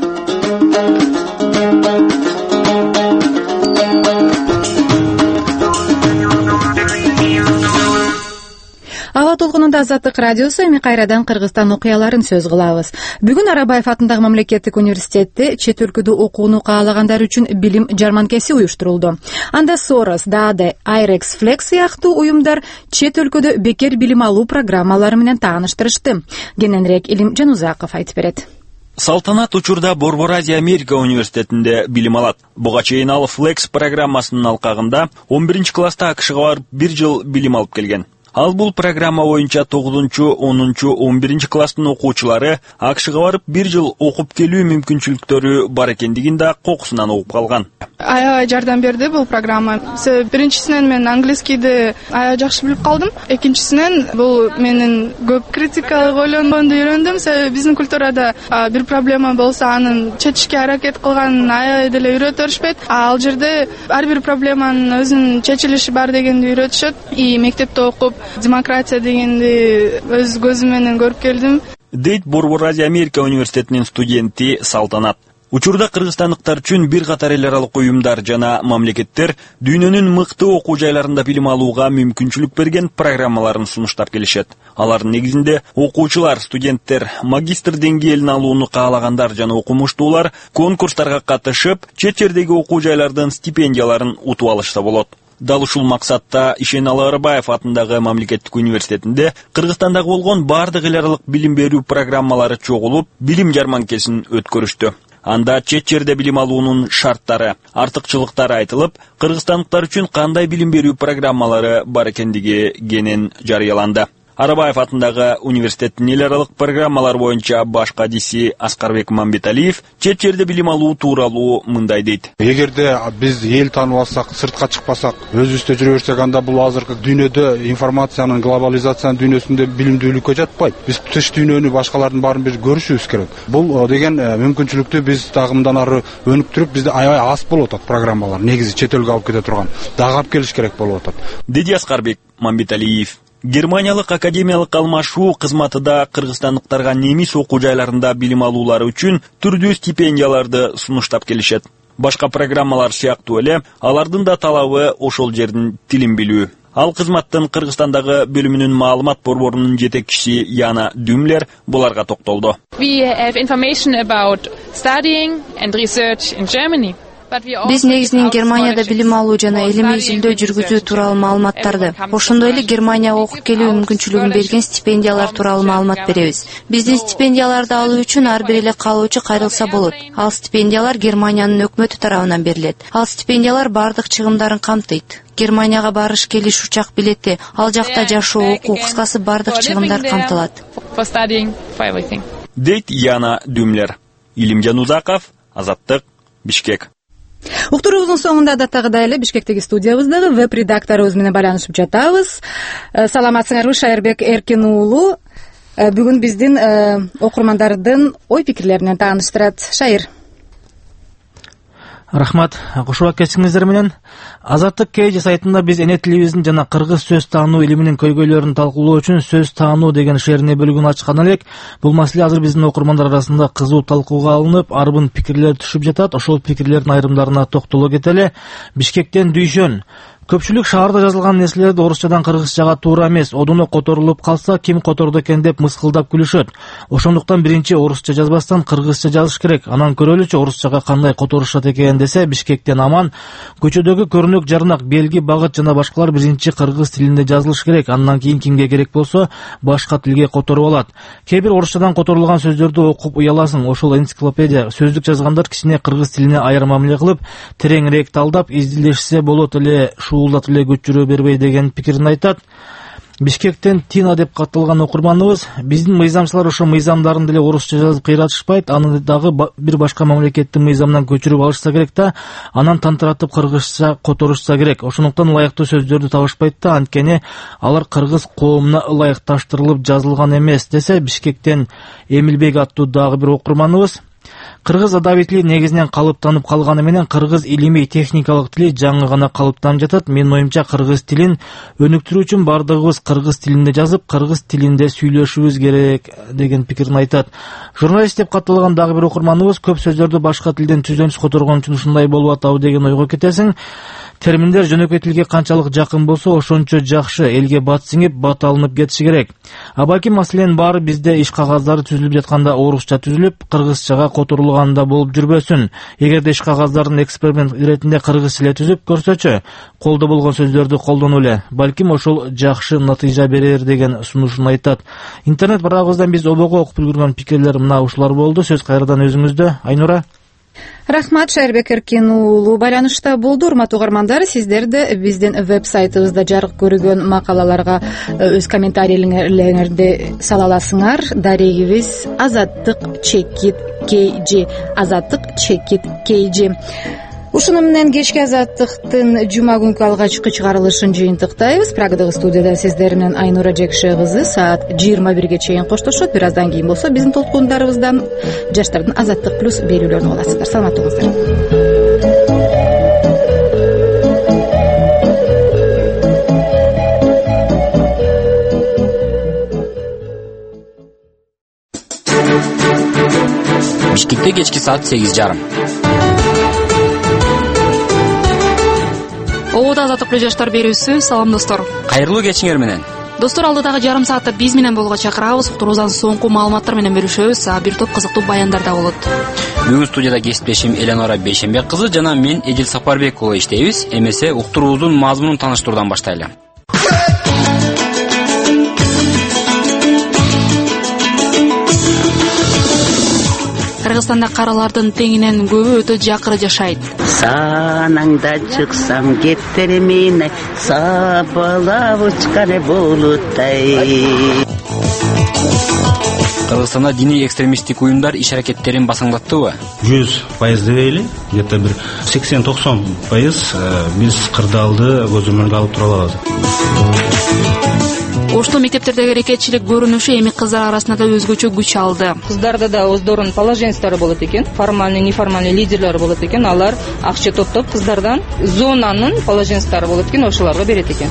S1: Ала толкунунда Азаттык радиосу эми кайрадан Кыргызстан окуяларын сөз кылабыз. Бүгүн Арабаев атындагы мамлекеттик университетте чет өлкөдө окууну каалагандар үчүн билим жарманкеси уюштурулду. Анда Сорос, Даде, Айрекс, Флекс сыяктуу уюмдар чет өлкөдө бекер билим алуу программалары менен тааныштырышты. Кененирээк Илим Жанузаков айтып берет.
S19: Салтанат учурда Борбор Азия Америка университетинде билим алат. Буга чейин ал Флекс программасынын алкагында он биринчи класста АКШга барып бир жыл билим алып келген. Ал бул программа боюнча тогузунчу, онунчу, он биринчи класстын окуучулары АКШга барып бир жыл окуп келүү мүмкүнчүлүктөрү бар экендигин да кокусунан угуп калган.
S20: Аябай жардам берди бул программа. Биринчисинен мен английскийди аябай жакшы билип калдым. Экинчисинен бул менин көп критикалык ойлонгонду үйрөндүм. Себеби биздин культурада бир проблема болсо анын чечишке аракет кылганын аябай деле үйрөтө беришпейт. Ал жерде ар бир проблеманын өзүнүн чечилиши бар дегенди үйрөтүшөт. И мектепте окуп демократия дегенди өз көзүм менен көрүп келдим.
S19: Дейт Борбор Азия Америка университетинин студенти Салтанат. Учурда кыргызстандыктар үчүн бир катар эл аралык уюмдар жана мамлекеттер дүйнөнүн мыкты окуу жайларында билим алууга мүмкүнчүлүк берген программаларын сунуштап келишет. Алардын негизинде окуучулар, студенттер, магистр деңгээлин алууну каалагандар жана окумуштуулар конкурстарга катышып, чет жердеги окуу жайлардын стипендияларын утуп алышса болот. Дал ушул максатта Ишеналы Арбаев атындагы мамлекеттик университетинде Кыргызстандагы болгон бардык эл аралык билим берүү программалары чогулуп, билим жарманкесин өткөрүштү. Анда чет жерде билим алуунун шарттары, артыкчылыктары айтылып, кыргызстандыктар үчүн кандай билим берүү программалары бар экендиги кенен жарыяланды. Арабаев атындагы университеттин эл аралык программалар боюнча баш кадиси Аскарбек Мамбеталиев чет жерде билим алуу тууралуу мындай дейт.
S10: Эгерде биз эл таанып алсак, сыртка чыкпасак, өзүбүздө жүрө берсек, анда бул азыркы дүйнөдө информациянын, глобализациянын дүйнөсүндө билимдүүлүккө жатпайт. Биз тыш дүйнөнү, башкалардын баарын бир көрүшүбүз керек. Бул деген мүмкүнчүлүктү биз дагы мындан ары өнүктүрүп, бизде аябай аз болуп атат программалар. Негизи чет элге алып кете турган. Дагы алып келиш керек болуп атат.
S19: Деди Аскарбек Мамбеталиев. Германиялык академиялык алмашуу кызматы да кыргызстандыктарга немис окуу жайларында билим алуулары үчүн түрдүү стипендияларды сунуштап келишет. Башка программалар сыяктуу эле алардын да талабы ошол жердин тилин билүү. Ал кызматтын Кыргызстандагы бөлүмүнүн маалымат борборунун жетекчиси Яна Дүмлер буларга токтолду.
S21: We have information about studying and research in Germany.
S4: Биз негизинен Германияда билим алуу жана илимий изилдөө жүргүзүү тууралуу маалыматтарды, ошондой эле Германияга окуп келүү мүмкүнчүлүгүн берген стипендиялар тууралуу маалымат беребиз. Биздин стипендияларды алуу үчүн ар бир эле каалоочу кайрылса болот. Ал стипендиялар Германиянын өкмөтү тарабынан берилет. Ал стипендиялар бардык чыгымдарын камтыйт. Германияга барыш келиш, учак билети, ал жакта жашоо, окуу, кыскасы бардык чыгымдар камтылат.
S19: Дейт Яна Дүмлер. Илимжан Узаков, Азаттык, Бишкек.
S1: Уктуруубуздун соңунда адаттагыдай эле Бишкектеги студиябыздагы веб-редакторубуз менен байланышып жатабыз. Саламатсыңарбы, Шайырбек Эркин уулу бүгүн биздин окурмандардын ой пикирлеринен тааныштырат. Шайыр.
S22: Рахмат, кошуп кетсиңиздер менен. Азаттык Кж сайтында биз эне тилибиздин жана кыргыз сөз таануу илиминин көйгөйлөрүн талкуулоо үчүн сөз таануу деген шерне бөлүгүн ачкан элек. Бул маселе азыр биздин окурмандар арасында кызуу талкууга алынып, арбын пикирлер түшүп жатат. Ошол пикирлердин айрымдарына токтоло кетели. Бишкектен Дүйшөн. Көпчүлүк шаарда жазылган нерселерди орусчадан кыргызчага туура эмес, одуну которулуп калса, ким которду экен деп мыскылдап күлүшөт. Ошондуктан биринчи орусча жазбастан кыргызча жазыш керек. Анан көрөлүчү орусчага кандай которушат экен десе, Бишкектен Аман. Көчөдөгү көрүнөк, жарнак, белги, багыт жана башкалар биринчи кыргыз тилинде жазылыш керек. Андан кийин кимге керек болсо башка тилге которуп алат. Кээ бир орусчадан которулган сөздөрдү окуп уяласың. Ошол энциклопедия сөздүк жазгандар кичине кыргыз тилине айрым мамиле кылып, тереңирээк талдап, издилешсе болот эле, уулат эле көчүрө бербей деген пикирин айтат. Бишкектен Тина деп катталган окурманыбыз, биздин мыйзамчылар ошо мыйзамдарын деле орусча жазып кыйратышпайт, аны дагы бир башка мамлекеттин мыйзамынан көчүрүп алышса керек да, анан тантыратып кыргызча которушса керек. Ошондуктан ылайыктуу сөздөрдү табышпайт да, анткени алар кыргыз коомуна ылайыкташтырылып жазылган эмес десе, Бишкектен Эмилбек аттуу дагы бир окурманыбыз. Кыргыз адабий тили негизинен калыптанып калганы менен кыргыз илимий техникалык тили жаңы гана калыптанып жатат. Менин оюмча кыргыз тилин өнүктүрүү үчүн бардыгыбыз кыргыз тилинде жазып, кыргыз тилинде сүйлөшүбүз керек деген пикирин айтат. Журналист деп катталган дагы бир окурманыбыз, көп сөздөрдү башка тилден түзөмсүз которгон үчүн ушундай болуп атабы деген ойго кетесиң. Терминдер жөнөкөй тилге канчалык жакын болсо, ошончо жакшы, элге бат сиңип, бат алынып кетиши керек. А балким маселенин баары бизде иш кагаздары түзүлүп жатканда орусча түзүлүп, кыргызчага которулганда болуп жүрбөсүн. Эгерде иш кагаздарын эксперимент иретинде кыргызча эле түзүп көрсөчү, колдо болгон сөздөрдү колдонуу эле, балким ошол жакшы натыйжа берер деген сунушун айтат. Интернет барагыбыздан биз обого окуп үлгүргөн пикирлер мына ушулар болду. Сөз кайрадан өзүңүздө, Айнура.
S1: Рахмат, Шайырбек Эркин уулу байланышта болду. Урматтуу угармандар, сиздер да биздин веб-сайтыбызда жарык көргөн макалаларга өз комментарийлериңерди сала аласыңар. Дарегибиз азаттык чекит kg азаттык чекит kg. Ушуну менен кечки азаттыктын жума күнкү алгачкы чыгарылышын жыйынтыктайбыз. Прагадагы студияда сиздер менен Айнура Жекше кызы саат жыйырма бирге чейин коштошот. Бир аздан кийин болсо биздин толкундарыбыздан жаштардын азаттык плюс берүүлөрүн угасыздар. Саламаттыгыңыздар.
S5: Бишкекте кечки саат сегиз жарым.
S6: Ободо азаттык плюс жаштар берүүсү. Салам достор.
S5: Кайрылуу кечиңер менен.
S6: Достор, алдыдагы жарым саатта биз менен болууга чакырабыз. Уктуруубуздан соңку маалыматтар менен бөлүшөбүз. Бир топ кызыктуу баяндар да болот.
S5: Бүгүн студияда кесиптешим Эленора Бейшенбек кызы жана мен Эдил Сапарбек уулу иштейбиз. Эмесе уктуруубуздун мазмунун тааныштыруудан баштайлы.
S6: Кыргызстанда каралардын теңинен көбү өтө жакыры жашайт.
S23: Санаңда чыксам кеттермин, сабалап учкан булуттай.
S5: Кыргызстанда диний экстремисттик уюмдар иш аракеттерин басаңдаттыбы?
S24: жүз пайыз дебейли, где-то бир сексен токсон пайыз биз кырдаалды көз өмүргө алып тура алабыз.
S6: Оштун мектептердеги эркекчилик көрүнүшү эми кыздар арасында да өзгөчө күч алды.
S25: Кыздарда да өздөрүнүн положенцтары болот экен, формальный, неформальный лидерлери болот экен. Алар акча топтоп кыздардан зонанын положенцтары болот экен, ошолорго берет экен.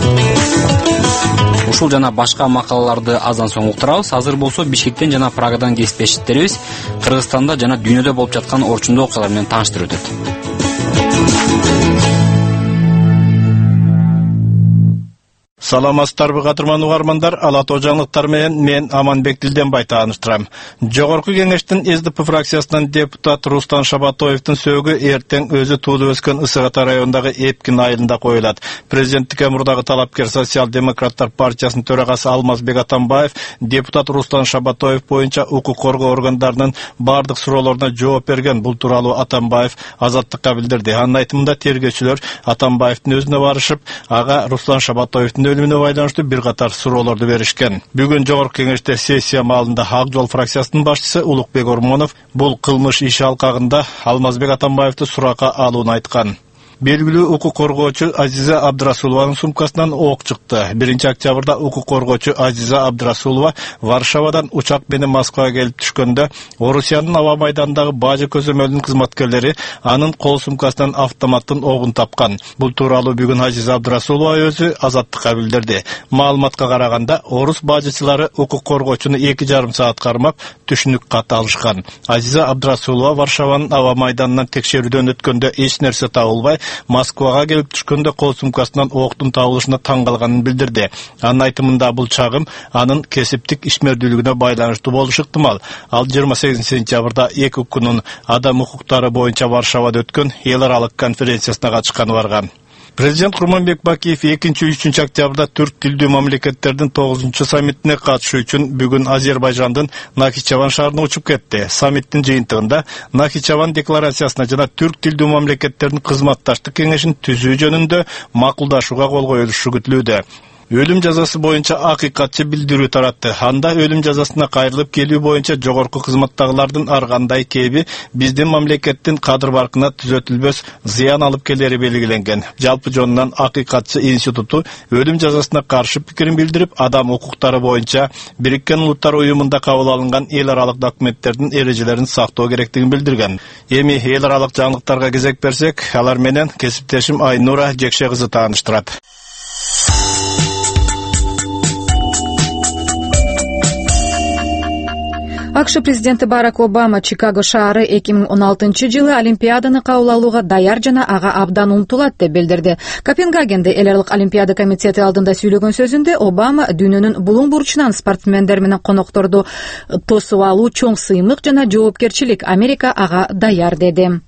S5: Ушул жана башка макалаларды аздан соң уктурабыз. Азыр болсо Бишкектен жана Прагадан кесиптештерибиз Кыргызстанда жана дүйнөдө болуп жаткан орчундуу окуялар менен тааныштырып өтөт.
S11: Саламатсыздарбы кадырман угармандар, ала тоо жаңылыктар менен мен Аманбек Дилденбай тааныштырам. Жогорку кеңештин эс дэ пэ фракциясынан депутат Рустан Шабатоевдун сөөгү эртең өзү туулуп өскөн Ысык Ата районундагы Эпкин айылында коюлат. Президенттикке мурдагы талапкер социал-демократтар партиясынын төрагасы Алмазбек Атамбаев депутат Рустан Шабатоев боюнча укук коргоо органдарынын бардык суроолоруна жооп берген. Бул тууралуу Атамбаев азаттыкка билдирди. Анын айтымында тергөөчүлөр Атамбаевдин өзүнө барышып, ага Рустан Шабатоевдин өлүмүнө байланыштуу бир катар суроолорду беришкен. Бүгүн жогорку кеңеште сессия маалында Ак жол фракциясынын башчысы Улукбек Ормонов бул кылмыш иши алкагында Алмазбек Атамбаевди суракка алууну айткан. Белгилүү укук коргоочу Азиза Абдрасулованын сумкасынан ок чыкты. биринчи октябрда укук коргоочу Азиза Абдрасулова Варшавадан учак менен Москвага келип түшкөндө Орусиянын аба майданындагы бажы көзөмөлүнүн кызматкерлери анын кол сумкасынан автоматтын огун тапкан. Бул тууралуу бүгүн Азиза Абдрасулова өзү азаттыкка билдирди. Маалыматка караганда, орус бажычылары укук коргоочуну эки жарым саат кармап, түшүнүк кат алышкан. Азиза Абдрасулова Варшаванын аба майданынан текшерүүдөн өткөндө эч нерсе табылбай, Москвага келип түшкөндө кол сумкасынан октун табылышына таң калганын билдирди. Анын айтымында бул чагым анын кесиптик ишмердүүлүгүнө байланыштуу болушу ыктымал. Ал жыйырма сегизинчи сентябрда эки укугунун адам укуктары боюнча Варшавада өткөн эл аралык конференциясына катышканы барган. Президент Курманбек Бакиев экинчи үчүнчү октябрда түрк тилдүү мамлекеттердин тогузунчу саммитине катышуу үчүн бүгүн Азербайжандын Нахичеван шаарына учуп кетти. Саммиттин жыйынтыгында Нахичеван декларациясына жана түрк тилдүү мамлекеттердин кызматташтык кеңешин түзүү жөнүндө макулдашууга кол коюлушу күтүлүүдө. Өлүм жазасы боюнча акыйкатчы билдирүү таратты. Анда өлүм жазасына кайрылып келүү боюнча жогорку кызматтагылардын ар кандай кеби биздин мамлекеттин кадыр баркына түзөтүлбөс зыян алып келери белгиленген. Жалпы жонунан акыйкатчы институту өлүм жазасына каршы пикирин билдирип, адам укуктары боюнча Бириккен Улуттар уюмунда кабыл алынган эл аралык документтердин эрежелерин сактоо керектигин билдирген. Эми эл аралык жаңылыктарга кезек берсек, алар менен кесиптешим Айнура Жекше кызы тааныштырат.
S1: АКШ президенти Барак Обама Чикаго шаары эки миң он алтынчы жылы Олимпиаданы кабыл алууга даяр жана ага абдан умтулат деп билдирди. Копенгагенде эл аралык Олимпиада комитети алдында сүйлөгөн сөзүндө Обама дүйнөнүн булуң бурчунан спортсмендер менен конокторду тосуп алуу чоң сыймык жана жоопкерчилик, Америка ага даяр деди.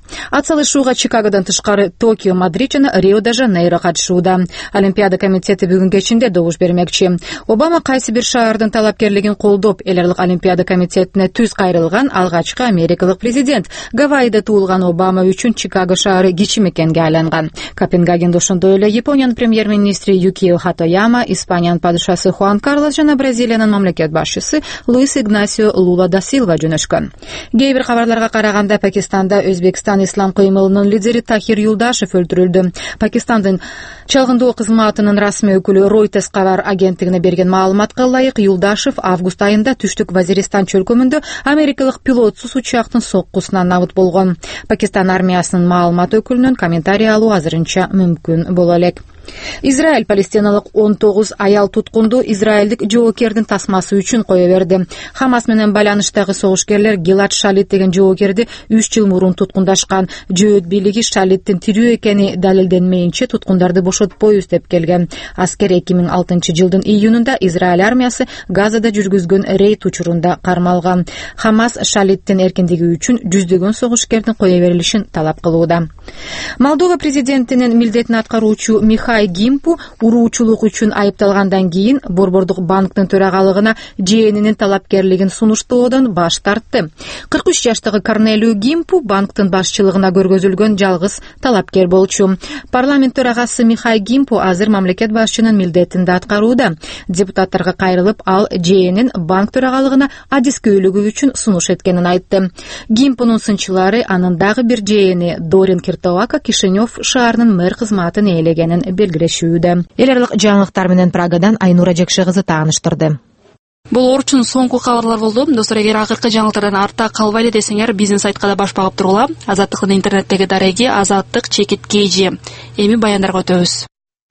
S1: Атсалышууга Чикагодон тышкары Токио, Мадрид жана Рио-де-Жанейро катышууда. Олимпиада комитети бүгүн кечинде добуш бермекчи. Обама кайсы бир шаардын талапкерлигин колдоп, эл аралык Олимпиада комитетине түз кайрылган алгачкы америкалык президент. Гавайиде туулган Обама үчүн Чикаго шаары кичи мекенге айланган. Копенгагенде ошондой эле Япониянын премьер-министри Юкио Хатояма, Испаниянын падышасы Хуан Карлос жана Бразилиянын мамлекет башчысы Луис Игнасио Лула да Силва жөнөшкөн. Кээ бир кабарларга караганда Пакистанда Өзбекстан ислам кыймылынын лидери Тахир Юлдашев өлтүрүлдү. Пакистандын чалгындоо кызматынын расмий өкүлү Reuters кабар агенттигине берген маалыматка ылайык, Юлдашев август айында түштүк Вазиристан чөлкөмүндө америкалык пилотсуз учактын соккусунан набыт болгон. Пакистан армиясынын маалымат өкүлүнөн комментарий алуу азырынча мүмкүн боло элек. Израиль палестиналык он тогуз аял туткунду израилдик жоокердин тасмасы үчүн кое берди. Хамас менен байланыштагы согушкерлер Гилад Шалит деген жоокерди үч жыл мурун туткундашкан. Жөөт бийлиги Шалиттин тирүү экени далилденмейинче туткундарды бошотпойбуз деп келген. Аскер эки миң алтынчы жылдын июнунда Израиль армиясы Газада жүргүзгөн рейд учурунда кармалган. Хамас Шалиттин эркиндиги үчүн жүздөгөн согушкердин кое берилишин талап кылууда. Молдова президентинин милдетин аткаруучу Михаил Гимпу уруучулук үчүн айыпталгандан кийин Борбордук банктын төрагалыгына жээнинин талапкерлигин сунуштоодон баш тартты. кырк үч жаштагы Корнелио Гимпу банктын башчылыгына көргөзүлгөн жалгыз талапкер болчу. Парламент төрагасы Михаил Гимпу азыр мамлекет башчынын милдетин да аткарууда. Депутаттарга кайрылып, ал жээнин банк төрагалыгына адискөйлүгү үчүн сунуш эткенин айтты. Гимпунун сынчылары анын дагы бир жээни Дорин Киртовака Кишинев шаарынын мэр кызматын ээлегенин белгилешүүдө. Эл аралык жаңылыктар менен Прагадан Айнура Жекше кызы тааныштырды.
S6: Бул орчун соңку кабарлар болду. Достор, эгер акыркы жаңылыктардан артта калбайлы десеңер, биздин сайтка да баш багып тургула. Азаттыктын интернеттеги дареги азаттык чекит kg. Эми баяндарга өтөбүз.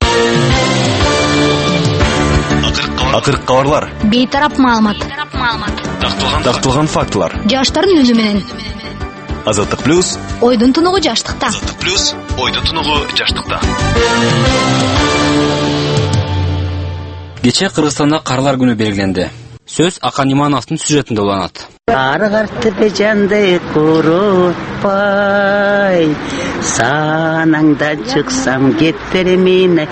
S2: Акыркы кабарлар.
S3: Бейтарап маалымат.
S2: Такталган фактылар.
S3: Жаштардын үнү менен.
S2: Азаттык плюс.
S3: Ойдун тунугу жаштыкта.
S2: Азаттык плюс. Ойдун тунугу жаштыкта.
S5: Кече Кыргызстанда карлар күнү белгиленди. Сөз Акан Имановдун сюжетинде уланат.
S23: Ары карты бежанды курупай, санаңда чыксам кеттеремин,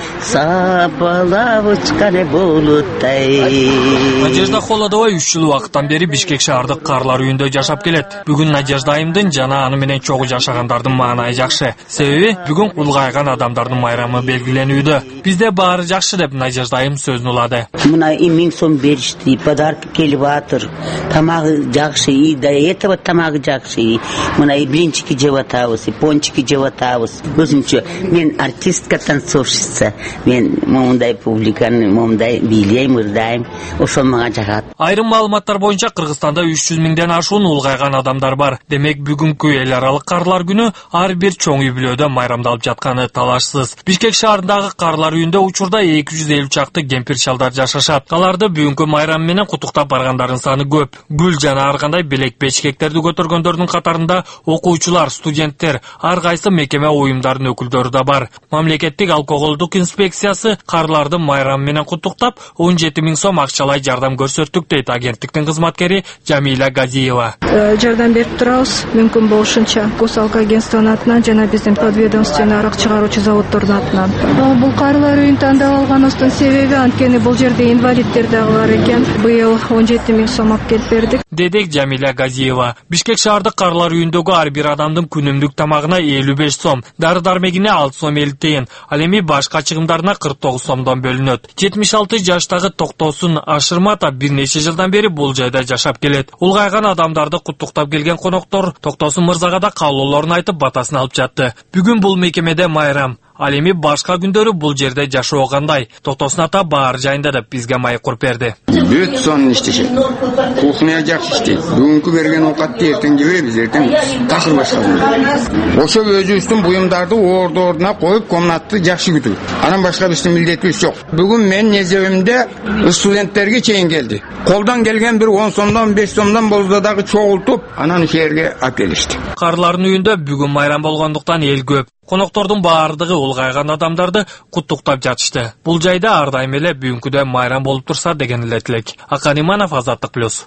S23: сабалап учканы болуттай.
S7: Надежда Холодова үч жыл убакыттан бери Бишкек шаардык карлар үйүндө жашап келет. Бүгүн Надежда айымдын жана аны менен чогуу жашагандардын маанайы жакшы. Себеби бүгүн улгайган адамдардын майрамы белгиленүүдө. Бизде баары жакшы деп Надежда айым сөзүн улады.
S23: Мына миң сом беришти, подарка келип атыр. Тамагы жакшы, и до этого тамагы жакшы. Мына и блинчики жеп атабыз, и пончики жеп атабыз. Өзүмчө мен артистка, танцовщица. Мен момундай публиканы, момундай бийлейм, ырдайм. Ошол мага жагат.
S7: Айрым маалыматтар боюнча Кыргызстанда үч жүз миңден ашуун улгайган адамдар бар. Демек бүгүнкү эл аралык карлар күнү ар бир чоң үй-бүлөдө майрамдалып жатканы талашсыз. Бишкек шаарындагы карлар үйүндө учурда эки жүз элүү чакты кемпир шалдар жашашат. Аларды бүгүнкү майрам менен кутуктап баргандардын саны көп. Гүл жана ар кандай белек бечкектерди көтөргөндөрдүн катарында окуучулар, студенттер, ар кайсы мекеме уюмдарынын өкүлдөрү да бар. Мамлекеттик алкоголдук инспекциясы карларды майрам менен куттуктап он жети миң сом акчалай жардам көрсөттүк дейт агенттиктин кызматкери Жамиля Газиева.
S8: Жардам берип турабыз, мүмкүн болушунча Госалка агентствонун атынан жана биздин подведомственный арак чыгаруучу заводдордун атынан. Бул карлар үйүн тандап алганыбыздын себеби анткени бул жерде инвалиддер дагы бар экен. Быйыл он жети миң сом алып келип бердик.
S7: Дедек Жамиля Газиева. Бишкек шаардык карлар үйүндөгү ар бир адамдын күнүмдүк тамагына элүү беш сом, дары-дармегине алты сом элүү тыйын, ал эми башка чыгымдарына кырк тогуз сомдон бөлүнөт. жетимиш алты жаштагы Токтосун Ашырмата бир нече жылдан бери бул жайда жашап келет. Улгайган адамдарды куттуктап келген коноктор Токтосун мырзага да каалоолорун айтып батасын алып жатты. Бүгүн бул мекемеде майрам. Ал эми башка күндөрү бул жерде жашоо кандай? Токтосун ата баар жайында деп бизге маек куруп берди.
S9: Бүт сонун иштешет. Кухня жакшы иштейт. Бүгүнкү берген оокатты эртең жебейбиз, эртең такыр башка. Ошо өзүбүздүн буюмдарды орду-ордуна коюп, комнатты жакшы күтүп. Анан башка биздин милдетибиз жок. Бүгүн мен незебимде студенттерге чейин келди. Колдон келген бир он сомдон, беш сомдон болсо дагы чогултуп, анан ушул жерге алып келишти.
S7: Карлардын үйүндө бүгүн майрам болгондуктан эл көп. Коноктордун баардыгы улгайган адамдарды куттуктап жатышты. Бул жайда ар дайым эле бүгүнкүдөй майрам болуп турса деген эле тилек. Акан Иманов, Азаттык плюс.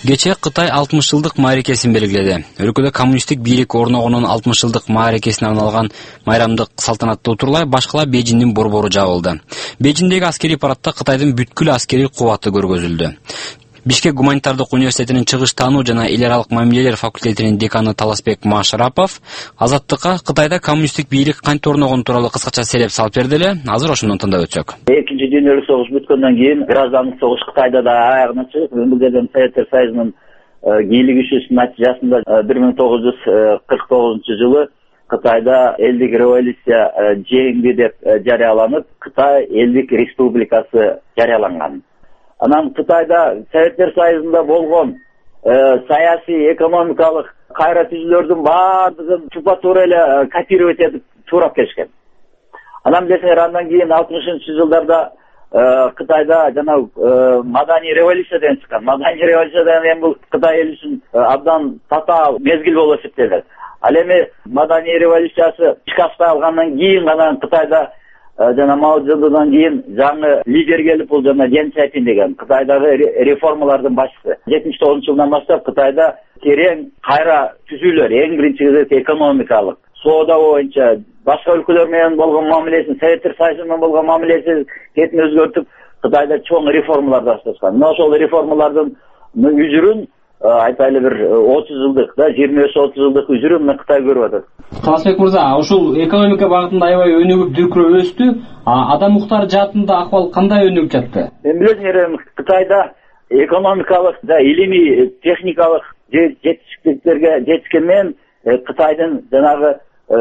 S5: Кечээ Кытай алтымыш жылдык мааракесин белгиледи. Өлкөдө коммунисттик бийлик орногонун алтымыш жылдык мааракесине арналган майрамдык салтанаттуу утурлар башкала Бейжиңдин борбору жабылды. Бейжиңдеги аскерий парадта Кытайдын бүткүл аскерий кубаты көргөзүлдү. Бишкек гуманитардык университетинин чыгыш таануу жана эл аралык мамилелер факультетинин деканы Таласбек Машарапов Азаттыкка Кытайда коммунисттик бийлик кантип орногону тууралуу кыскача сереп салып берди эле. Азыр ошондон тыңдап өтсөк.
S12: Экинчи дүйнөлүк согуш бүткөндөн кийин граждандык согуш Кытайда да аягына чыгып, Мөңгүлдөгөн Советтер Союзунун кийлигишүүсүнүн натыйжасында бир миң тогуз жүз кырк тогузунчу жылы Кытайда элдик революция жеңди деп жарыяланып, Кытай элдик республикасы жарыяланган. Анан Кытайда Советтер Союзунда болгон саясий, экономикалык кайра түзүүлөрдүн баардыгын тупа-туура эле копировать этип туурап келишкен. Анан билесиңер, андан кийин алтымышынчы жылдарда Кытайда жана маданий революция деген чыккан. Маданий революциядан эми бул Кытай эли үчүн абдан татаал мезгил болуп эсептелет. Ал эми маданий революциясы ишке ашпай алгандан кийин гана Кытайда жана Мао Цзэдуңдан кийин жаңы лидер келип, бул жана Дэн Сяопин деген Кытайдагы реформалардын башчысы. жетимиш тогузунчу жылдан баштап Кытайда терең кайра түзүүлөр, эң биринчи кезекте экономикалык, соода боюнча башка өлкөлөр менен болгон мамилесин, Советтер Союзу менен болгон мамилесин кетин өзгөртүп, Кытайда чоң реформалар башташкан. Мына ошол реформалардын үзүрүн айтайлы бир отуз жылдык да, жыйырма беш отуз жылдык үзүрүн Кытай көрүп атат.
S13: Таласбек мырза, ушул экономика багытында аябай өнүгүп дүркүрөп өстү. Адам укуктары жаатында акыбал кандай өнүгүп жатты?
S12: Эми билесиңер, Кытайда экономикалык да, илимий, техникалык жетишкендиктерге жетишкен менен Кытайдын жанагы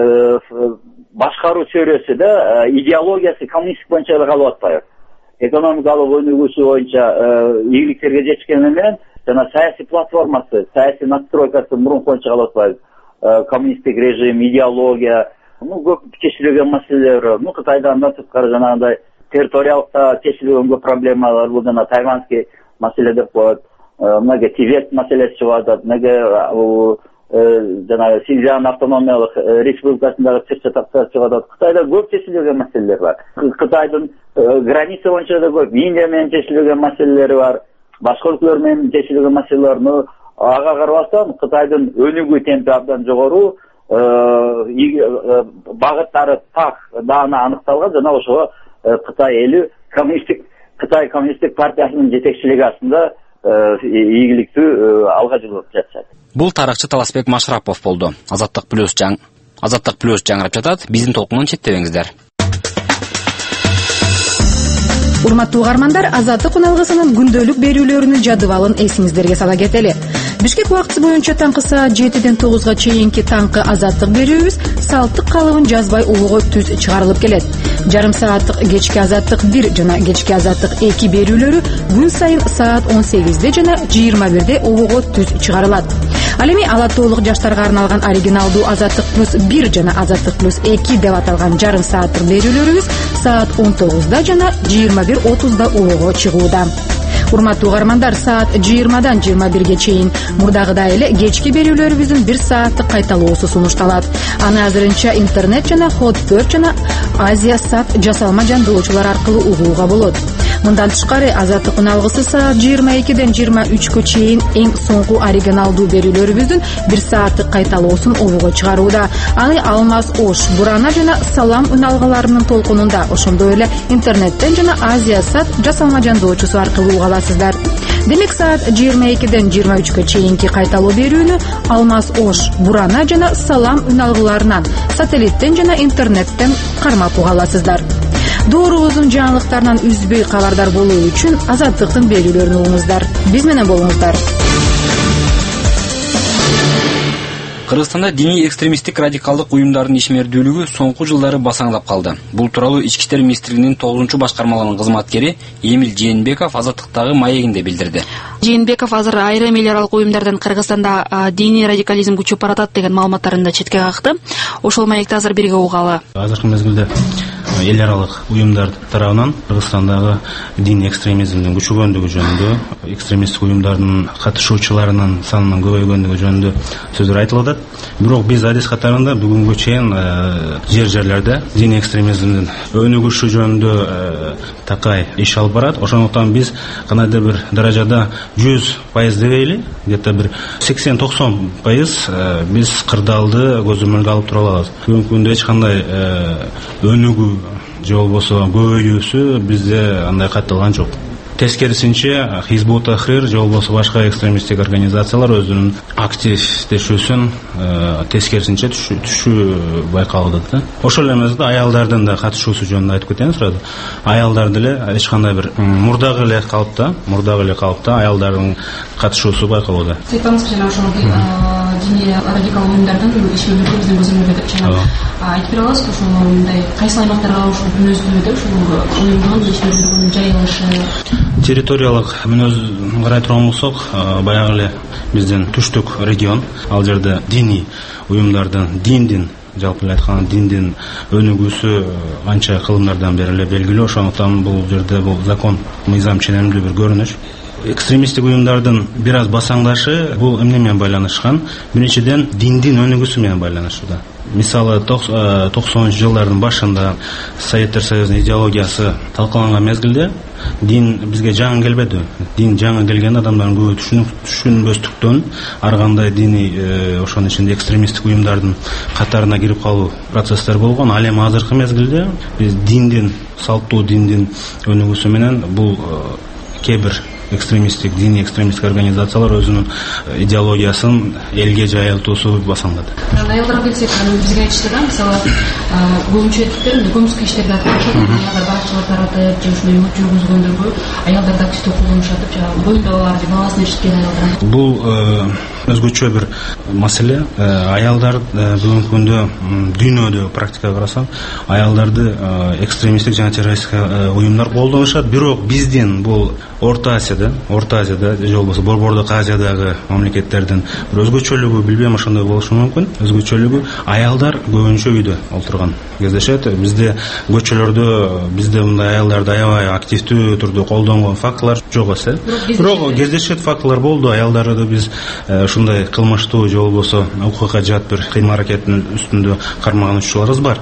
S12: башкаруу чөйрөсү да, идеологиясы коммунисттик боюнча эле калып атпайбы. Экономикалык өнүгүүсү боюнча ийгиликтерге жетишкени менен жана саясий платформасы, саясий настройкасы мурункунча калып атпайбы. Коммунисттик режим, идеология, ну көп чечилген маселелер, ну Кытайда андан сырткары жанагындай территориалдыкта чечилген көп проблемалар, бул жана тайванский маселе деп коет, мына Тибет маселеси чыгып атат, мына жана Синьцзян автономиялык республикасындагы чыр-чатактар чыгып атат. Кытайда көп чечилген маселелер бар. Кытайдын граница боюнча да көп, Индия менен чечилген маселелери бар, башка өлкөлөр менен чечилген маселелер. Ага карабастан Кытайдын өнүгүү темпи абдан жогору, багыттары так даана аныкталган, жана ошого Кытай эли коммунисттик Кытай коммунисттик партиясынын жетекчилиги астында ийгиликтүү алга жылжып жатышат.
S5: Бул тарыхчы Таласбек Машарапов болду. Азаттык плюс жаң Азаттык плюс жаңырап жатат. Биздин толкундан четтебеңиздер.
S1: Урматтуу угармандар, Азаттык уналгысынын күндөлүк берүүлөрүнүн жадыбалын эсиңиздерге сала кетели. Бишкек убакыты боюнча таңкы саат жетиден тогузга чейинки таңкы Азаттык берүүбүз салттык калыбын жазбай улуго түз чыгарылып келет. Жарым сааттык кечки Азаттык бир жана кечки Азаттык эки берүүлөрү күн сайын саат он сегизде жана жыйырма бирде улуго түз чыгарылат. Ал эми ала толук жаштарга арналган оригиналдуу Азаттык плюс бир жана Азаттык плюс эки деп аталган жарым сааттык берүүлөрүбүз саат он тогузда жана жыйырма бир отузда улуго чыгууда. Урматтуу угармандар, саат жыйырмадан жыйырма бирге чейин мурдагыдай эле кечки берүүлөрүбүздүн бир сааттык кайталоосу сунушталат. Аны азырынча интернет жана Hot төрт жана Азия Сат жасалма жандоочулар аркылуу угууга болот. Мындан тышкары Азаттык уналгысы саат жыйырма экиден жыйырма үчкө чейин эң соңку оригиналдуу берүүлөрүбүздүн бир сааттык кайталоосун улуга чыгарууда. Аны Алмаз Ош, Бурана жана Салам уналгаларынын толкунунда, ошондой эле интернеттен жана Азия Сат жасалма жандоочусу аркылуу уга аласыздар. Демек саат жыйырма экиден жыйырма үчкө чейинки кайталоо берүүнү Алмаз Ош, Бурана жана Салам уналгыларынан сателлиттен жана интернеттен кармап уга аласыздар. Доорубуздун жаңылыктарынан үзбөй кабардар болуу үчүн Азаттыктын берүүлөрүн угуңуздар. Биз менен болуңуздар.
S5: Кыргызстанда диний экстремисттик радикалдык уюмдардын ишмердүүлүгү соңку жылдары басаңдап калды. Бул тууралуу Ички иштер министрлигинин тогузунчу башкармалыгынын кызматкери Эмил Жээнбеков Азаттыктагы маегинде билдирди.
S6: Жээнбеков азыр айрым эл аралык уюмдардан Кыргызстанда диний радикализм күчөп баратат деген маалыматтарын да четке какты. Ошол маекти азыр бирге угалы.
S24: Азыркы мезгилде эл аралык уюмдар тарабынан Кыргызстандагы дин экстремизмдин күчөгөндүгү жөнүндө, экстремисттик уюмдардын катышуучуларынын санынын көбөйгөндүгү жөнүндө сөздөр айтылып атат. Бирок биз адис катарында бүгүнгү чейин жер жерлерде дин экстремизмдин өнүгүшү жөнүндө такай иш алып барат. Ошондуктан биз кандайдыр бир даражада жүз пайыз дебейли, где-то бир сексен токсон пайыз биз кырдаалды көзөмөлгө алып тура алабыз. Бүгүнкү күндө эч кандай өнүгүү же болбосо көбөйүүсү бизде андай катталган жок. Тескерисинче Хизбут Тахрир же болбосо башка экстремисттик организациялар өзүнүн активдешүүсүн тескерисинче түшүү байкалып атат. Ошол эле мезгилде аялдардын да катышуусу жөнүндө айтып кетейин сразу. Аялдар деле эч кандай бир мурдагы эле калыпта, мурдагы эле калыпта аялдардын катышуусу байкалууда.
S6: Сыйпаңыз жана ошол диний радикал уюмдардын ишмерлери биздин көзөмөлгө деп жана айтып бере аласызбы, ошол мындай кайсы аймактарга ушул мүнөздүү ушул уюмдун ишмерлеринин жайылышы?
S24: Территориялык мүнөзүн карай турган болсок, баягы эле биздин түштүк регион, ал жерде диний уюмдардын, диндин жалпы эле айтканда диндин өнүгүүсү анча кылымдардан бери эле белгилүү. Ошондуктан бул жерде бул закон, мыйзам ченемдүү бир көрүнүш. Экстремисттик уюмдардын бир аз басаңдашы бул эмне менен байланышкан? Биринчиден диндин өнүгүүсү менен байланышууда. Мисалы токсонунчу жылдардын башында Советтер Союзунун идеологиясы талкаланган мезгилде дин бизге жаңы келбеди. Дин жаңы келген адамдардын көбү түшүнбөстүктөн ар кандай диний ошонун ичинде экстремисттик уюмдардын катарына кирип калуу процесстер болгон. Ал эми азыркы мезгилде биз диндин, салттуу диндин өнүгүүсү менен бул кээ бир экстремисттик, диний экстремисттик организациялар өзүнүн идеологиясын элге жайылтуусу басаңдады.
S6: Аялдарга келсек, бизге айтышты да, мисалы, көбүнчө эркектер көмүскө иштерди атышат, аялдар бакчалар таратып, же ушундай өмүр жүргүзгөндөргө аялдар да активдүү колдонушат, боюнда бар, же баласын эришкен аялдар.
S24: Бул өзгөчө бир маселе. Аялдар бүгүнкү күндө дүйнөдө практикага карасак, аялдарды экстремисттик жана террористтик уюмдар колдонушат. Бирок биздин бул Орто Азияда, Орто Азияда же болбосо Борбордук Азиядагы мамлекеттердин бир өзгөчөлүгү, билбейм, ошондой болушу мүмкүн. Өзгөчөлүгү аялдар көбүнчө үйдө отурган кездешет. Бизде көчөлөрдө бизде мындай аялдарды аябай активдүү түрдө колдонгон фактылар жок эсе. Бирок кездешет фактылар болду. Аялдарды биз ушундай кылмыштуу же болбосо укукка жат бир кыйм-аракеттин үстүндө кармаган учурларыбыз бар.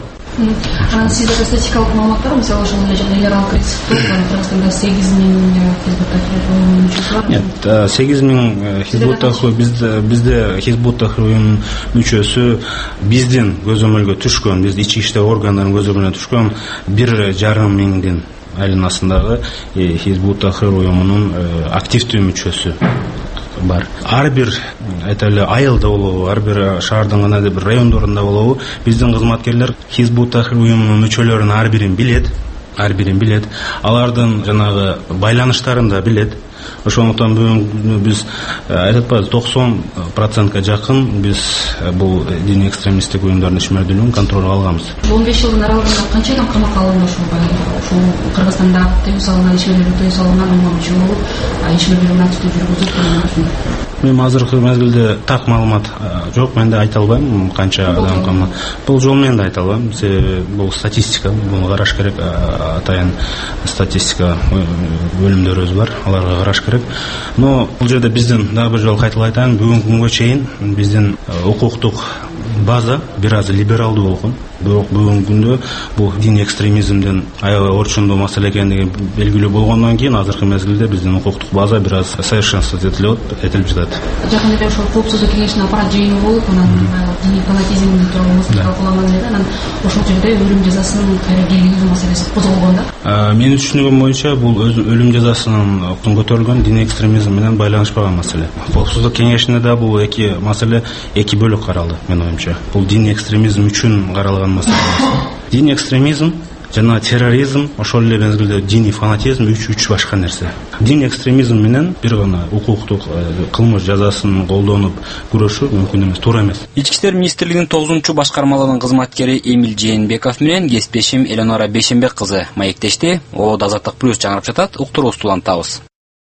S6: Сиздерде статистикалык маалыматтар, мисалы ошол эл аралык принципте Кыргызстанда сегиз миң Хизбут Тахрир мүчөсү бар.
S24: Нет, сегиз миң Хизбут Тахрир бизде бизде Хизбут Тахрир мүчөсү биздин көзөмөлгө түшкөн, биз ички иштер органдарынын көзөмөлүнө түшкөн бир жарым миңдин айланасындагы Хизбут Тахрир уюмунун активдүү мүчөсү бар. Ар бир айталы айылда болобу, ар бир шаардын кандайдыр бир райондорунда болобу, биздин кызматкерлер Хизбут Тахрир уюмунун мүчөлөрүнүн ар бирин билет, ар бирин билет. Алардын жанагы байланыштарын да билет. Ошондуктан бүгүн биз айтып атпайбыз, токсон процентке жакын биз бул диний экстремисттик уюмдардын ишмердүүлүгүн контролго алганбыз.
S6: он беш жылдын аралыгында канча адам камакка алынды ушул Кыргызстанда тыюу салынган ишмерлерге тыюу салынган мүчө болуп, ишмерлерин активдүү жүргүзүп?
S24: Мен азыркы мезгилде так маалымат жок, мен да айта албайм канча адам кама. Бул жол менен да айта албайм. Себеби бул статистика, буну караш керек. Атайын статистика бөлүмдөрүбүз бар, аларга караш керек. Но бул жерде биздин дагы бир жолу кайталап айтайын, бүгүнкү күнгө чейин биздин укуктук база бир аз либералдуу болгон. Бирок бүгүнкү күндө бул дин экстремизмдин аябай орчундуу маселе экендиги белгилүү болгондон кийин азыркы мезгилде биздин укуктук база бир аз совершенствовать этилип жатат.
S6: Жакында эле ошол коопсуздук кеңешинин аппарат жыйыны болуп, анан диний фанатизм тууралуу талкууланган эле, анан ошол жерде өлүм жазасынын кайра киргизүү маселеси козголгон да.
S24: Менин түшүнүгүм боюнча бул өлүм жазасынын көтөрүлгөн диний экстремизм менен байланышпаган маселе. Коопсуздук кеңешинде да бул эки маселе эки бөлүк каралды, менин оюмча. Бул диний экстремизм үчүн каралган маселе. Диний экстремизм жана терроризм ошол эле мезгилде диний фанатизм үч үч башка нерсе. Дин экстремизм менен бир гана укуктук кылмыш жазасын колдонуп күрөшүү мүмкүн эмес, туура эмес.
S5: Ички иштер министрлигинин тогузунчу башкармалыгынын кызматкери Эмил Жээнбеков менен кесиптешим Эленора Бешенбек кызы маектешти. О Азаттык плюс жаңырып жатат, уктуруубузду улантабыз.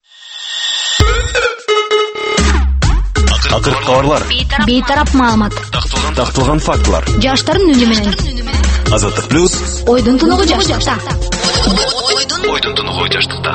S2: Акыркы кабарлар,
S3: бейтарап маалымат,
S2: такталган фактылар.
S3: жаштардын үнү менен.
S2: Азаттык плюс
S3: Ойдун тунугу жаштыкта.
S2: Ойдун тунугу жаштыкта.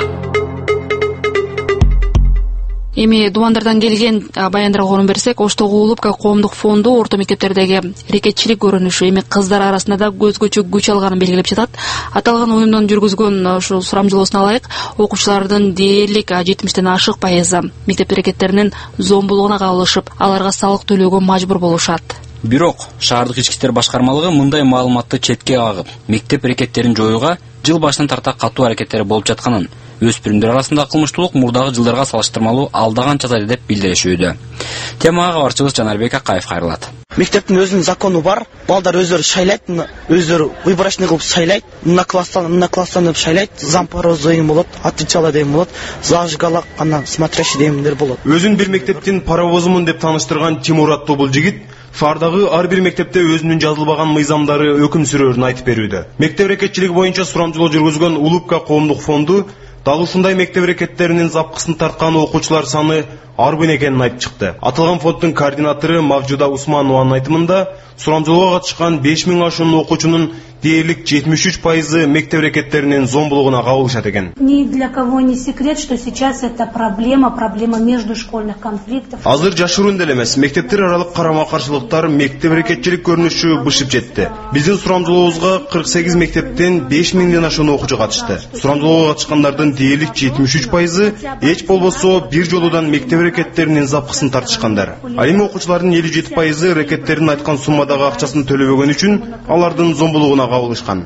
S6: Эми Дубандардан келген баяндарга орун берсек, Оштогу Улупка коомдук фонду орто мектептердеги рекетчилик көрүнүшү эми кыздар арасында да көзгөчө күч алганын белгилеп жатат. Аталган уюмдун жүргүзгөн ушул сурамжылоосуна ылайык, окуучулардын дээрлик жетимиштен ашык пайызы мектеп рекеттеринин зомбулугуна кабылышып, аларга салык төлөөгө мажбур болушат.
S5: Бирок шаардык ички иштер башкармалыгы мындай маалыматты четке кагып, мектеп рекеттерин жоюуга жыл башынан тарта катуу аракеттер болуп жатканын, өспүрүмдөр арасында кылмыштуулук мурдагы жылдарга салыштырмалуу алдаганча азайды деп билдиришүүдө. Темага кабарчыбыз Жанарбек Акаев кайрылат.
S14: Мектептин өзүнүн закону бар. Балдар өздөрү шайлайт, өздөрү выборочный кылып шайлайт, мына класстан, мына класстан деп шайлайт. Зампороз деген болот, отвечала деген болот, зажигалак, анан смотрящий дегендер болот.
S15: Өзүн бир мектептин паровозумун деп тааныштырган Тимур аттуу бул жигит шаардагы ар бир мектепте өзүнүн жазылбаган мыйзамдары өкүм сүрөөрүн айтып берүүдө. Мектеп рекетчилиги боюнча сурамжылоо жүргүзгөн Улупка коомдук фонду дал ушундай мектеп рекеттеринин запкысын тарткан окуучулар саны арбын экенин айтып чыкты. Аталган фонддун координатору Мавжуда Усманованын айтымында, сурамжылоого катышкан беш миң ашуун окуучунун дээрлик жетимиш үч пайызы мектеп рекеттеринин зомбулугуна кабылышат экен.
S16: Ни для кого не секрет, что сейчас это проблема, проблема междушкольных конфликтов.
S15: Азыр жашыруун деле эмес, мектептер аралык карама-каршылыктар, мектеп рекетчилик көрүнүшү бышып жетти. Биздин сурамжылообузга кырк сегиз мектептен беш миңден ашуун окуучу катышты. Сурамжылоого катышкандардын дээрлик жетимиш үч пайызы эч болбосо бир жолудан мектеп рекеттеринин запкысын тартышкандар. Ал эми окуучулардын элүү жети пайызы рекеттердин айткан суммадагы акчасын төлөбөгөн үчүн алардын зомбулугуна кабылышкан.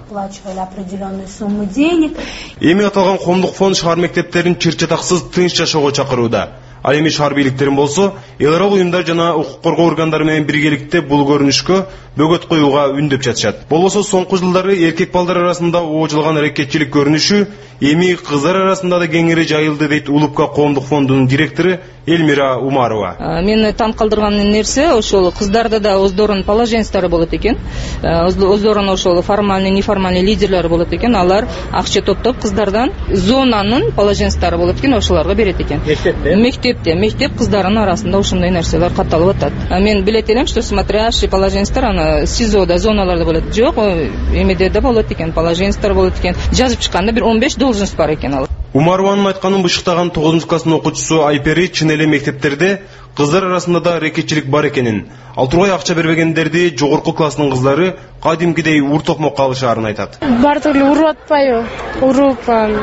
S15: Эми аталган коомдук фонд шаар мектептерин чыр-чатаксыз тынч жашоого чакырууда. Ал эми шаар бийликтерин болсо, эл аралык уюмдар жана укук коргоо органдары менен биргеликте бул көрүнүшкө бөгөт коюуга үндөп жатышат. Болбосо соңку жылдары эркек балдар арасында оожулган рекетчилик көрүнүшү эми кыздар арасында да кеңири жайылды дейт Улупка коомдук фондунун директору Эльмира Умарова.
S25: Мени таң калтырган нерсе ошол кыздарда да өздөрүнүн положенцтары болот экен. Өздөрүнүн ошол формальный, неформальный лидерлери болот экен. Алар акча топтоп кыздардан зонанын положенцтары болот экен, ошолорго берет экен. Мектепте, мектеп кыздарынын арасында ошондой нерселер катталып атат. Мен билет элем, что смотрящий положенцтар аны СИЗОда, зоналарда болот. Жок, эмеде да болот экен, положенцтар болот экен. Жазып чыкканда бир он беш должность бар экен ал.
S15: Умарованын айтканын бышыктаган тогузунчу класстын окуучусу Айпери чын эле мектептерде кыздар арасында да рекетчилик бар экенин, ал тургай акча бербегендерди жогорку класстын кыздары кадимкидей ур токмокко алышаарын айтат.
S17: Бар түрлүү уруп атпайбы? Уруп,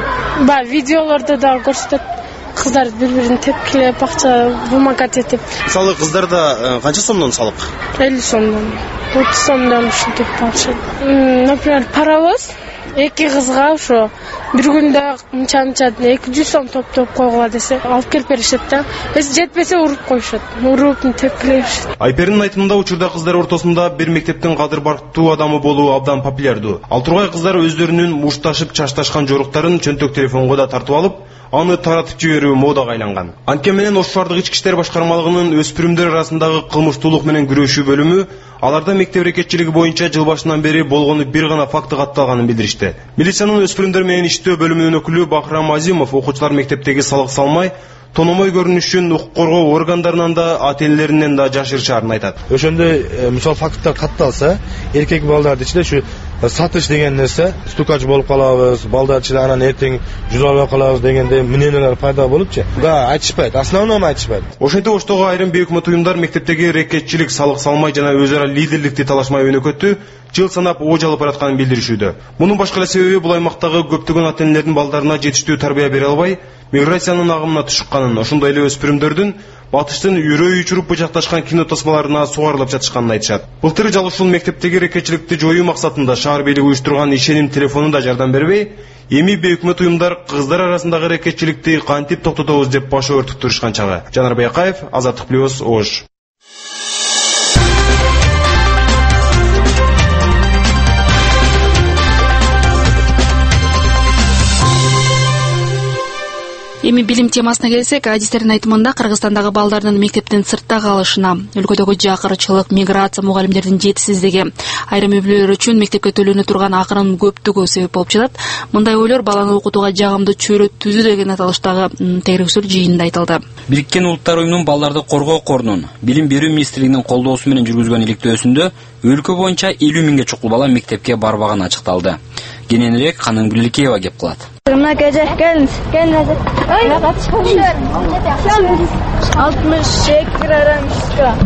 S17: ба видеолордо да көрсөтөт. Кыздар бири-бирин тепкилеп, акча бумага этип.
S15: Мисалы кыздарда канча сомдон салык?
S17: элүү сомдон, отуз сомдон ушинтип алышат. Например, паровоз эки кызга ошо бир күндө мынча-мынча эки жүз сом топтоп койгула десе, алып келип беришет да. Эс жетпесе уруп коюшат. Уруп тепкилешет.
S15: Айпердин айтымында учурда кыздар ортосунда бир мектептин кадыр барктуу адамы болуу абдан популярдуу. Ал тургай кыздар өздөрүнүн мушташып чашташкан жоруктарын чөнтөк телефонго да тартып алып, аны таратып жиберүү модага айланган. Анткени менен Ош шаардык ички иштер башкармалыгынын өспүрүмдөр арасындагы кылмыштуулук менен күрөшүү бөлүмү аларда мектеп рекетчилиги боюнча жыл башынан бери болгону бир гана факты катталганын билдиришти. Милициянын өспүрүмдөр менен иштөө бөлүмүнүн өкүлү Бахрам Азимов окуучулар мектептеги салык салмай, тономой көрүнүшүн укук коргоо органдарынан да, ата-энелеринен да жашырышаарын айтат.
S18: Ошондой мисал факттар катталса, эркек балдарды ичинде ушу сатыш деген нерсе, стукач болуп калабыз, балдар ичинде анан эртең жүрө албай калабыз дегенде мнениялар пайда болупчу. Да, айтышпайт, основном айтышпайт.
S15: Ошентип Оштогу айрым бейөкмөт уюмдар мектептеги рекетчилик, салык салмай жана өз ара лидерликти талашмай өнөкөттү жыл санап ооч алып баратканын билдиришүүдө. Мунун башка эле себеби бул аймактагы көптөгөн ата-энелердин балдарына жетиштүү тарбия бере албай, миграциянын агымына түшүкканын, ошондой эле өспүрүмдөрдүн батыштын үрөй учуруп бычакташкан кино тасмаларына сугарылып жатышканын айтышат. Былтыр жал ушул мектептеги рекетчиликти жоюу максатында шаар бийлиги уюштурган ишеним телефону да жардам бербей, эми бейөкмөт уюмдар кыздар арасындагы рекетчиликти кантип токтотобуз деп баш өртүп турушкан чагы. Жанарбек Акаев, Азаттык плюс, Ош.
S6: Эми билим темасына келсек, адистердин айтымында Кыргызстандагы балдардын мектептен сыртта калышына, өлкөдөгү жакырчылык, миграция, мугалимдердин жетишсиздиги, айрым үй-бүлөлөр үчүн мектепке төлөнө турган акырын көптүгү себеп болуп жатат. Мындай ойлор баланы окутууга жагымдуу чөйрө түзүү деген аталыштагы тегеректүү жыйында айтылды.
S5: Бириккен Улуттар уюмунун балдарды коргоо корунун Билим берүү министрлигинин колдоосу менен жүргүзгөн иликтөөсүндө өлкө боюнча элүү миңге чукул бала мектепке барбаганы ачыкталды. кененирээк Каным Гүлелкеева кеп кылат.
S4: Мына кеже келиңиз, келиңиз. алтымыш эки грамм мишка.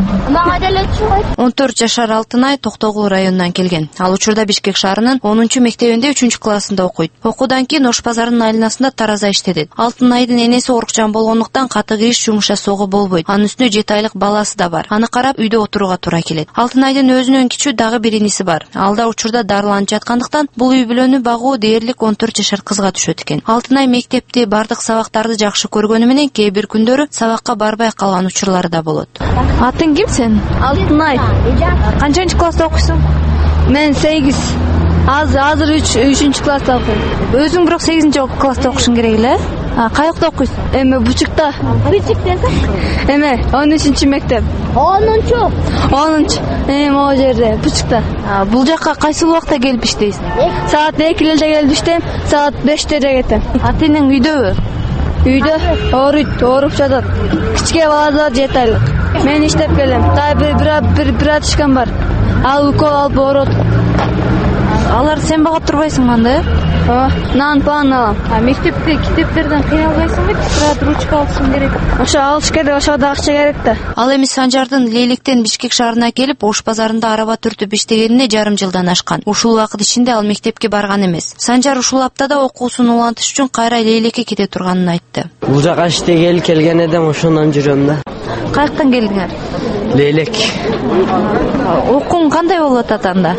S10: он төрт жашар Алтынай Токтогул районунан келген. Ал учурда Бишкек шаарынын онунчу мектебинде үчүнчү классында окуйт. Окуудан кийин Ош базарынын айланасында тараза иштедет. Алтынайдын энеси оорукчан болгондуктан каты кириш жумуш жасоого болбойт. Анын үстүнө жети айлык баласы да бар. Аны карап үйдө отурууга туура келет. Алтынайдын өзүнөн кичүү дагы бир иниси бар. Ал да учурда дарыланып жаткандыктан бул үй бүлөнү багуу дээрлик он төрт жашар кызга түшөт экен. Алтынай мектепти, бардык сабактарды жакшы көргөнү менен кээ бир күндөрү сабакка барбай калган учурлары да болот.
S4: Атың ким сен? Алтынай.
S10: Канчанчы класста окуйсуң?
S4: Мен сегиз. Азыр азыр үчүнчү класста окуйм.
S10: Өзүң бирок сегизинчи класста окушуң керек эле. А каякта окуйсуң?
S4: Эме Бучукта.
S10: Бучукта?
S4: Эме он үчүнчү мектеп.
S10: онунчу?
S4: онунчу. Эме могу жерде Бучукта.
S10: Бул жакка кайсы убакта келип иштейсиң?
S4: Саат экилерде келип иштейм, саат бештерде кетем.
S10: Ата энең үйдөбү?
S4: Үйдө ооруйт, ооруп жатат. Кичке балада жети айлык. Мен иштеп келем. Та бир бир бир атышкан бар. Ал укол алып оорот.
S10: Алар сен багып турбайсың мында, э?
S4: Нан пан алам.
S10: А мектепте китептерден кыйналбайсыңбы? Тетрадь, ручка алышың керек.
S4: Ошо алыш керек, ошого да акча керек да.
S10: Ал эми Санжардын Лейликтен Бишкек шаарына келип, Ош базарында араба түртүп иштегенине жарым жылдан ашкан. Ушул убакыт ичинде ал мектепке барган эмес. Санжар ушул аптада окуусун улантыш үчүн кайра Лейликке кете турганын айтты.
S19: Бул жака иштегели келген эдим, ошондон жүрөм да.
S10: Каяктан келдиңер?
S19: Лейлек.
S10: Окууң кандай болуп атат анда?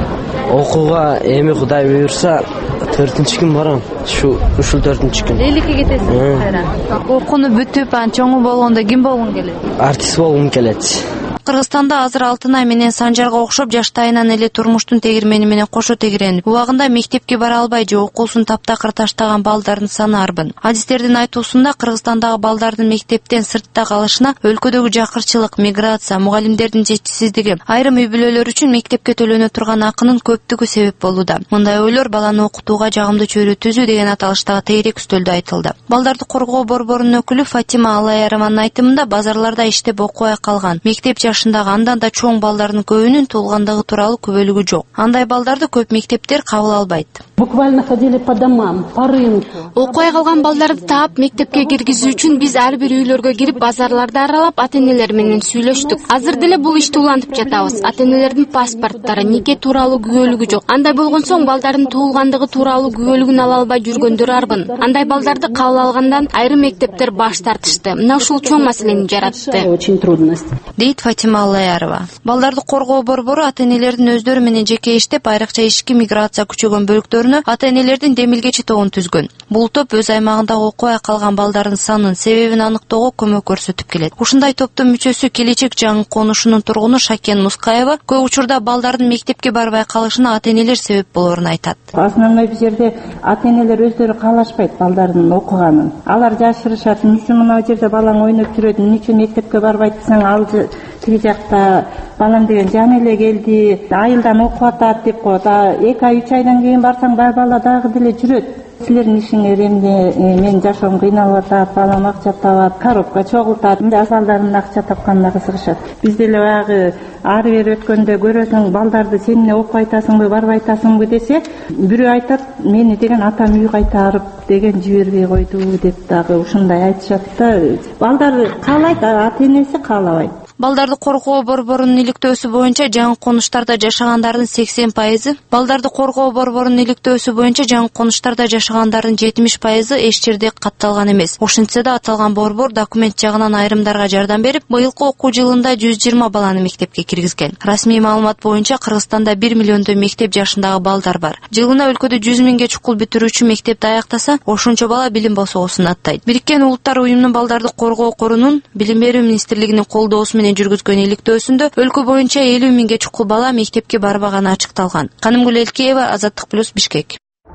S19: Окууга эми Кудай буйрса төртүнчү күн барам. Ушу ушул төртүнчү күн.
S10: Лейликке кетесиң кайра. Окууну бүтүп, анан чоңу болгондо ким болгуң келет?
S19: Артист болгум келет.
S10: Кыргызстанда азыр Алтынай менен Санжарга окшоп жаштайынан эле турмуштун тегирмени менен кошо тегиренип, убагында мектепке бара албай же окуусун таптакыр таштаган балдардын саны арбын. Адистердин айтуусунда Кыргызстандагы балдардын мектептен сыртта калышына өлкөдөгү жакырчылык, миграция, мугалимдердин жетишсиздиги, айрым үй бүлөлөр үчүн мектепке төлөнө турган акынын көптүгү себеп болууда. Мындай ойлор баланы окутууга жагымдуу чөйрө түзүү деген аталыштагы тейрек үстөлдө айтылды. Балдарды коргоо борборунун өкүлү Фатима Алаярованын айтымында базарларда иштеп окубай калган, мектеп жашындагы андан да чоң балдардын көбүнүн туулгандыгы тууралуу күбөлүгү жок. Андай балдарды көп мектептер кабыл албайт.
S20: Буквально ходили по домам, по рынку.
S21: Окуй калган балдарды таап мектепке киргизүү үчүн биз ар бир үйлөргө кирип базарларды аралап ата-энелер менен сүйлөштүк. Азыр деле бул ишти улантып жатабыз. Ата-энелердин паспорттары, нике тууралуу күбөлүгү жок. Андай болгон соң балдардын туулгандыгы тууралуу күбөлүгүн ала албай жүргөндөр арбын. Андай балдарды кабыл алгандан айрым мектептер баш тартышты. Мына ушул чоң маселени жаратты.
S20: Очень трудность.
S10: Дейт Фатима Алаярова. Балдарды коргоо борбору ата-энелердин өздөрү менен жеке иштеп, айрыкча ички миграция күчөгөн бөлүктөрүнө ата-энелердин демилгечи тобун түзгөн. Бул топ өз аймагында окубай калган балдардын санын, себебин аныктоого көмөк көрсөтүп келет. Ушундай топтун мүчөсү келечек жаңы конушунун тургуну Шакен Мускаева көп учурда балдардын мектепке барбай калышына ата-энелер себеп болоорун айтат.
S20: Основной бул жерде ата-энелер өздөрү каалашпайт балдардын окуганын. Алар жашырышат, эмне мына жерде балаң ойноп жүрөт, эмне мектепке барбайт десең, ал тиги жакта балам деген жан эле келди, айылдан окуп атат деп коет. эки ай, үч айдан кийин барсаң, бала бала дагы деле жүрөт. Силердин ишиңер эмне, мен жашоом кыйналып атат, балам акча табат, коробка чогултат, мындай балдардын акча тапканына кызыгышат. Биз деле баягы ары бери өткөндө көрөсүң, балдарды сен эмне окуп айтасыңбы, барбай айтасыңбы десе, бирөө айтат, мени деген атам үй кайтарып деген жибербей койду деп дагы ушундай айтышат да. Балдар каалайт, ата-энеси каалабайт.
S10: Балдарды коргоо борборунун иликтөөсү боюнча жаңы конуштарда жашагандардын сексен пайызы, балдарды коргоо борборунун иликтөөсү боюнча жаңы конуштарда жашагандардын жетимиш пайызы эч жерде катталган эмес. Ошентсе да аталган борбор документ жагынан айрымдарга жардам берип, быйылкы окуу жылында жүз жыйырма баланы мектепке киргизген. Расмий маалымат боюнча Кыргызстанда бир миллиондой мектеп жашындагы балдар бар. Жылына өлкөдө жүз миңге чукул бүтүрүүчү мектепти аяктаса, ошончо бала билим босогосун аттайт. Бириккен Улуттар уюмунун балдарды коргоо корунун Билим берүү министрлигинин колдоосу менен жүргүзгөн иликтөөсүндө өлкө боюнча элүү миңге чукул бала мектепке барбаганы ачыкталган. Каным Гүлелкеева, Азаттык плюс, Бишкек.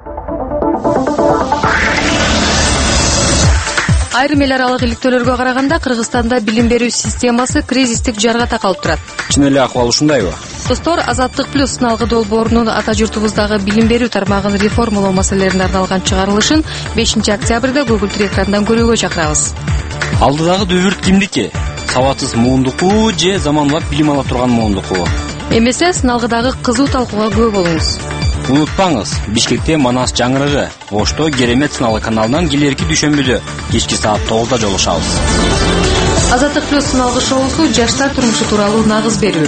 S1: Айрым эл аралык иликтөөлөргө караганда Кыргызстанда билим берүү системасы кризистик жарга такалып турат.
S5: Чын эле акыбал ушундайбы?
S1: Достор, Азаттык плюс сыналгы долбоорунун ата журтубуздагы билим берүү тармагын реформалоо маселелерине арналган чыгарылышын бешинчи октябрда Google экрандан көрүүгө чакырабыз.
S5: Алдыдагы дүбүрт кимдики? Сабатсыз муундуку же заманбап билим ала турган муундуку?
S1: Эмесе сыналгыдагы кызуу талкууга күбө болуңуз.
S5: Унутпаңыз, Бишкекте Манас жаңырыгы, Ошто Керемет сыналуу каналынан келерки дүйшөмбүдө кечки саат тогузда жолугушабыз.
S8: Азаттык плюс сыналгы шоусу жаштар турмушу тууралуу нагыз берүү.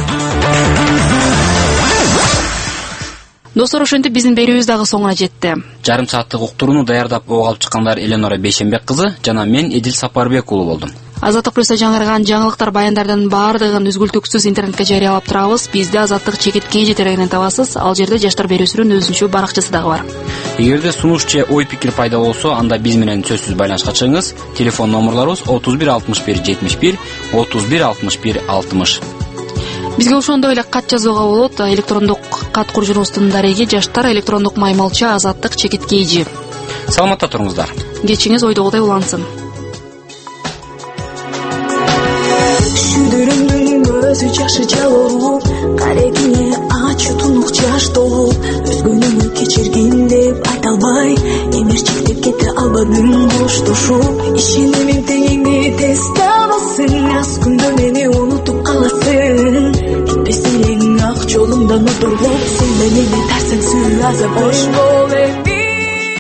S1: Достор, ошентип биздин берүүбүз дагы соңуна жетти.
S5: Жарым сааттык уктурууну даярдап ого алып чыккандар Эленора Бейшенбек кызы жана мен Эдил Сапарбек уулу болдум.
S1: Азаттык плюста жаңырган жаңылыктар, баяндардын баардыгын үзгүлтүксүз интернетке жарыялап турабыз. Бизде Азаттык чекит кей жетерегинен табасыз. Ал жерде жаштар берүүсүнүн өзүнчө баракчасы дагы бар.
S5: Эгерде сунуш же ой пикир пайда болсо, анда биз менен сөзсүз байланышка чыгыңыз. Телефон номерлорубуз отуз бир алтымыш бир жетимиш бир, отуз бир алтымыш бир алтымыш.
S1: Бизге ошондой эле кат жазууга болот. Электрондук кат куржунубуздун дареги жаштар электрондук маймылча азаттык чекит кейжи.
S5: Саламатта туруңуздар.
S1: Кечиңиз ойдогудай улансын.
S9: Өзү жашы жалоо, карегине ачуу тунук жаш толуп, өзгөнү кечиргин деп айта албай, эмерчиктеп кете албадым коштошуп. Ишенемин теңиңди тез табасың, аз күндө мени унутуп каласың. Кетпесең ак жолумдан отуруп, сен менен тарсаң сүү азап бош болем.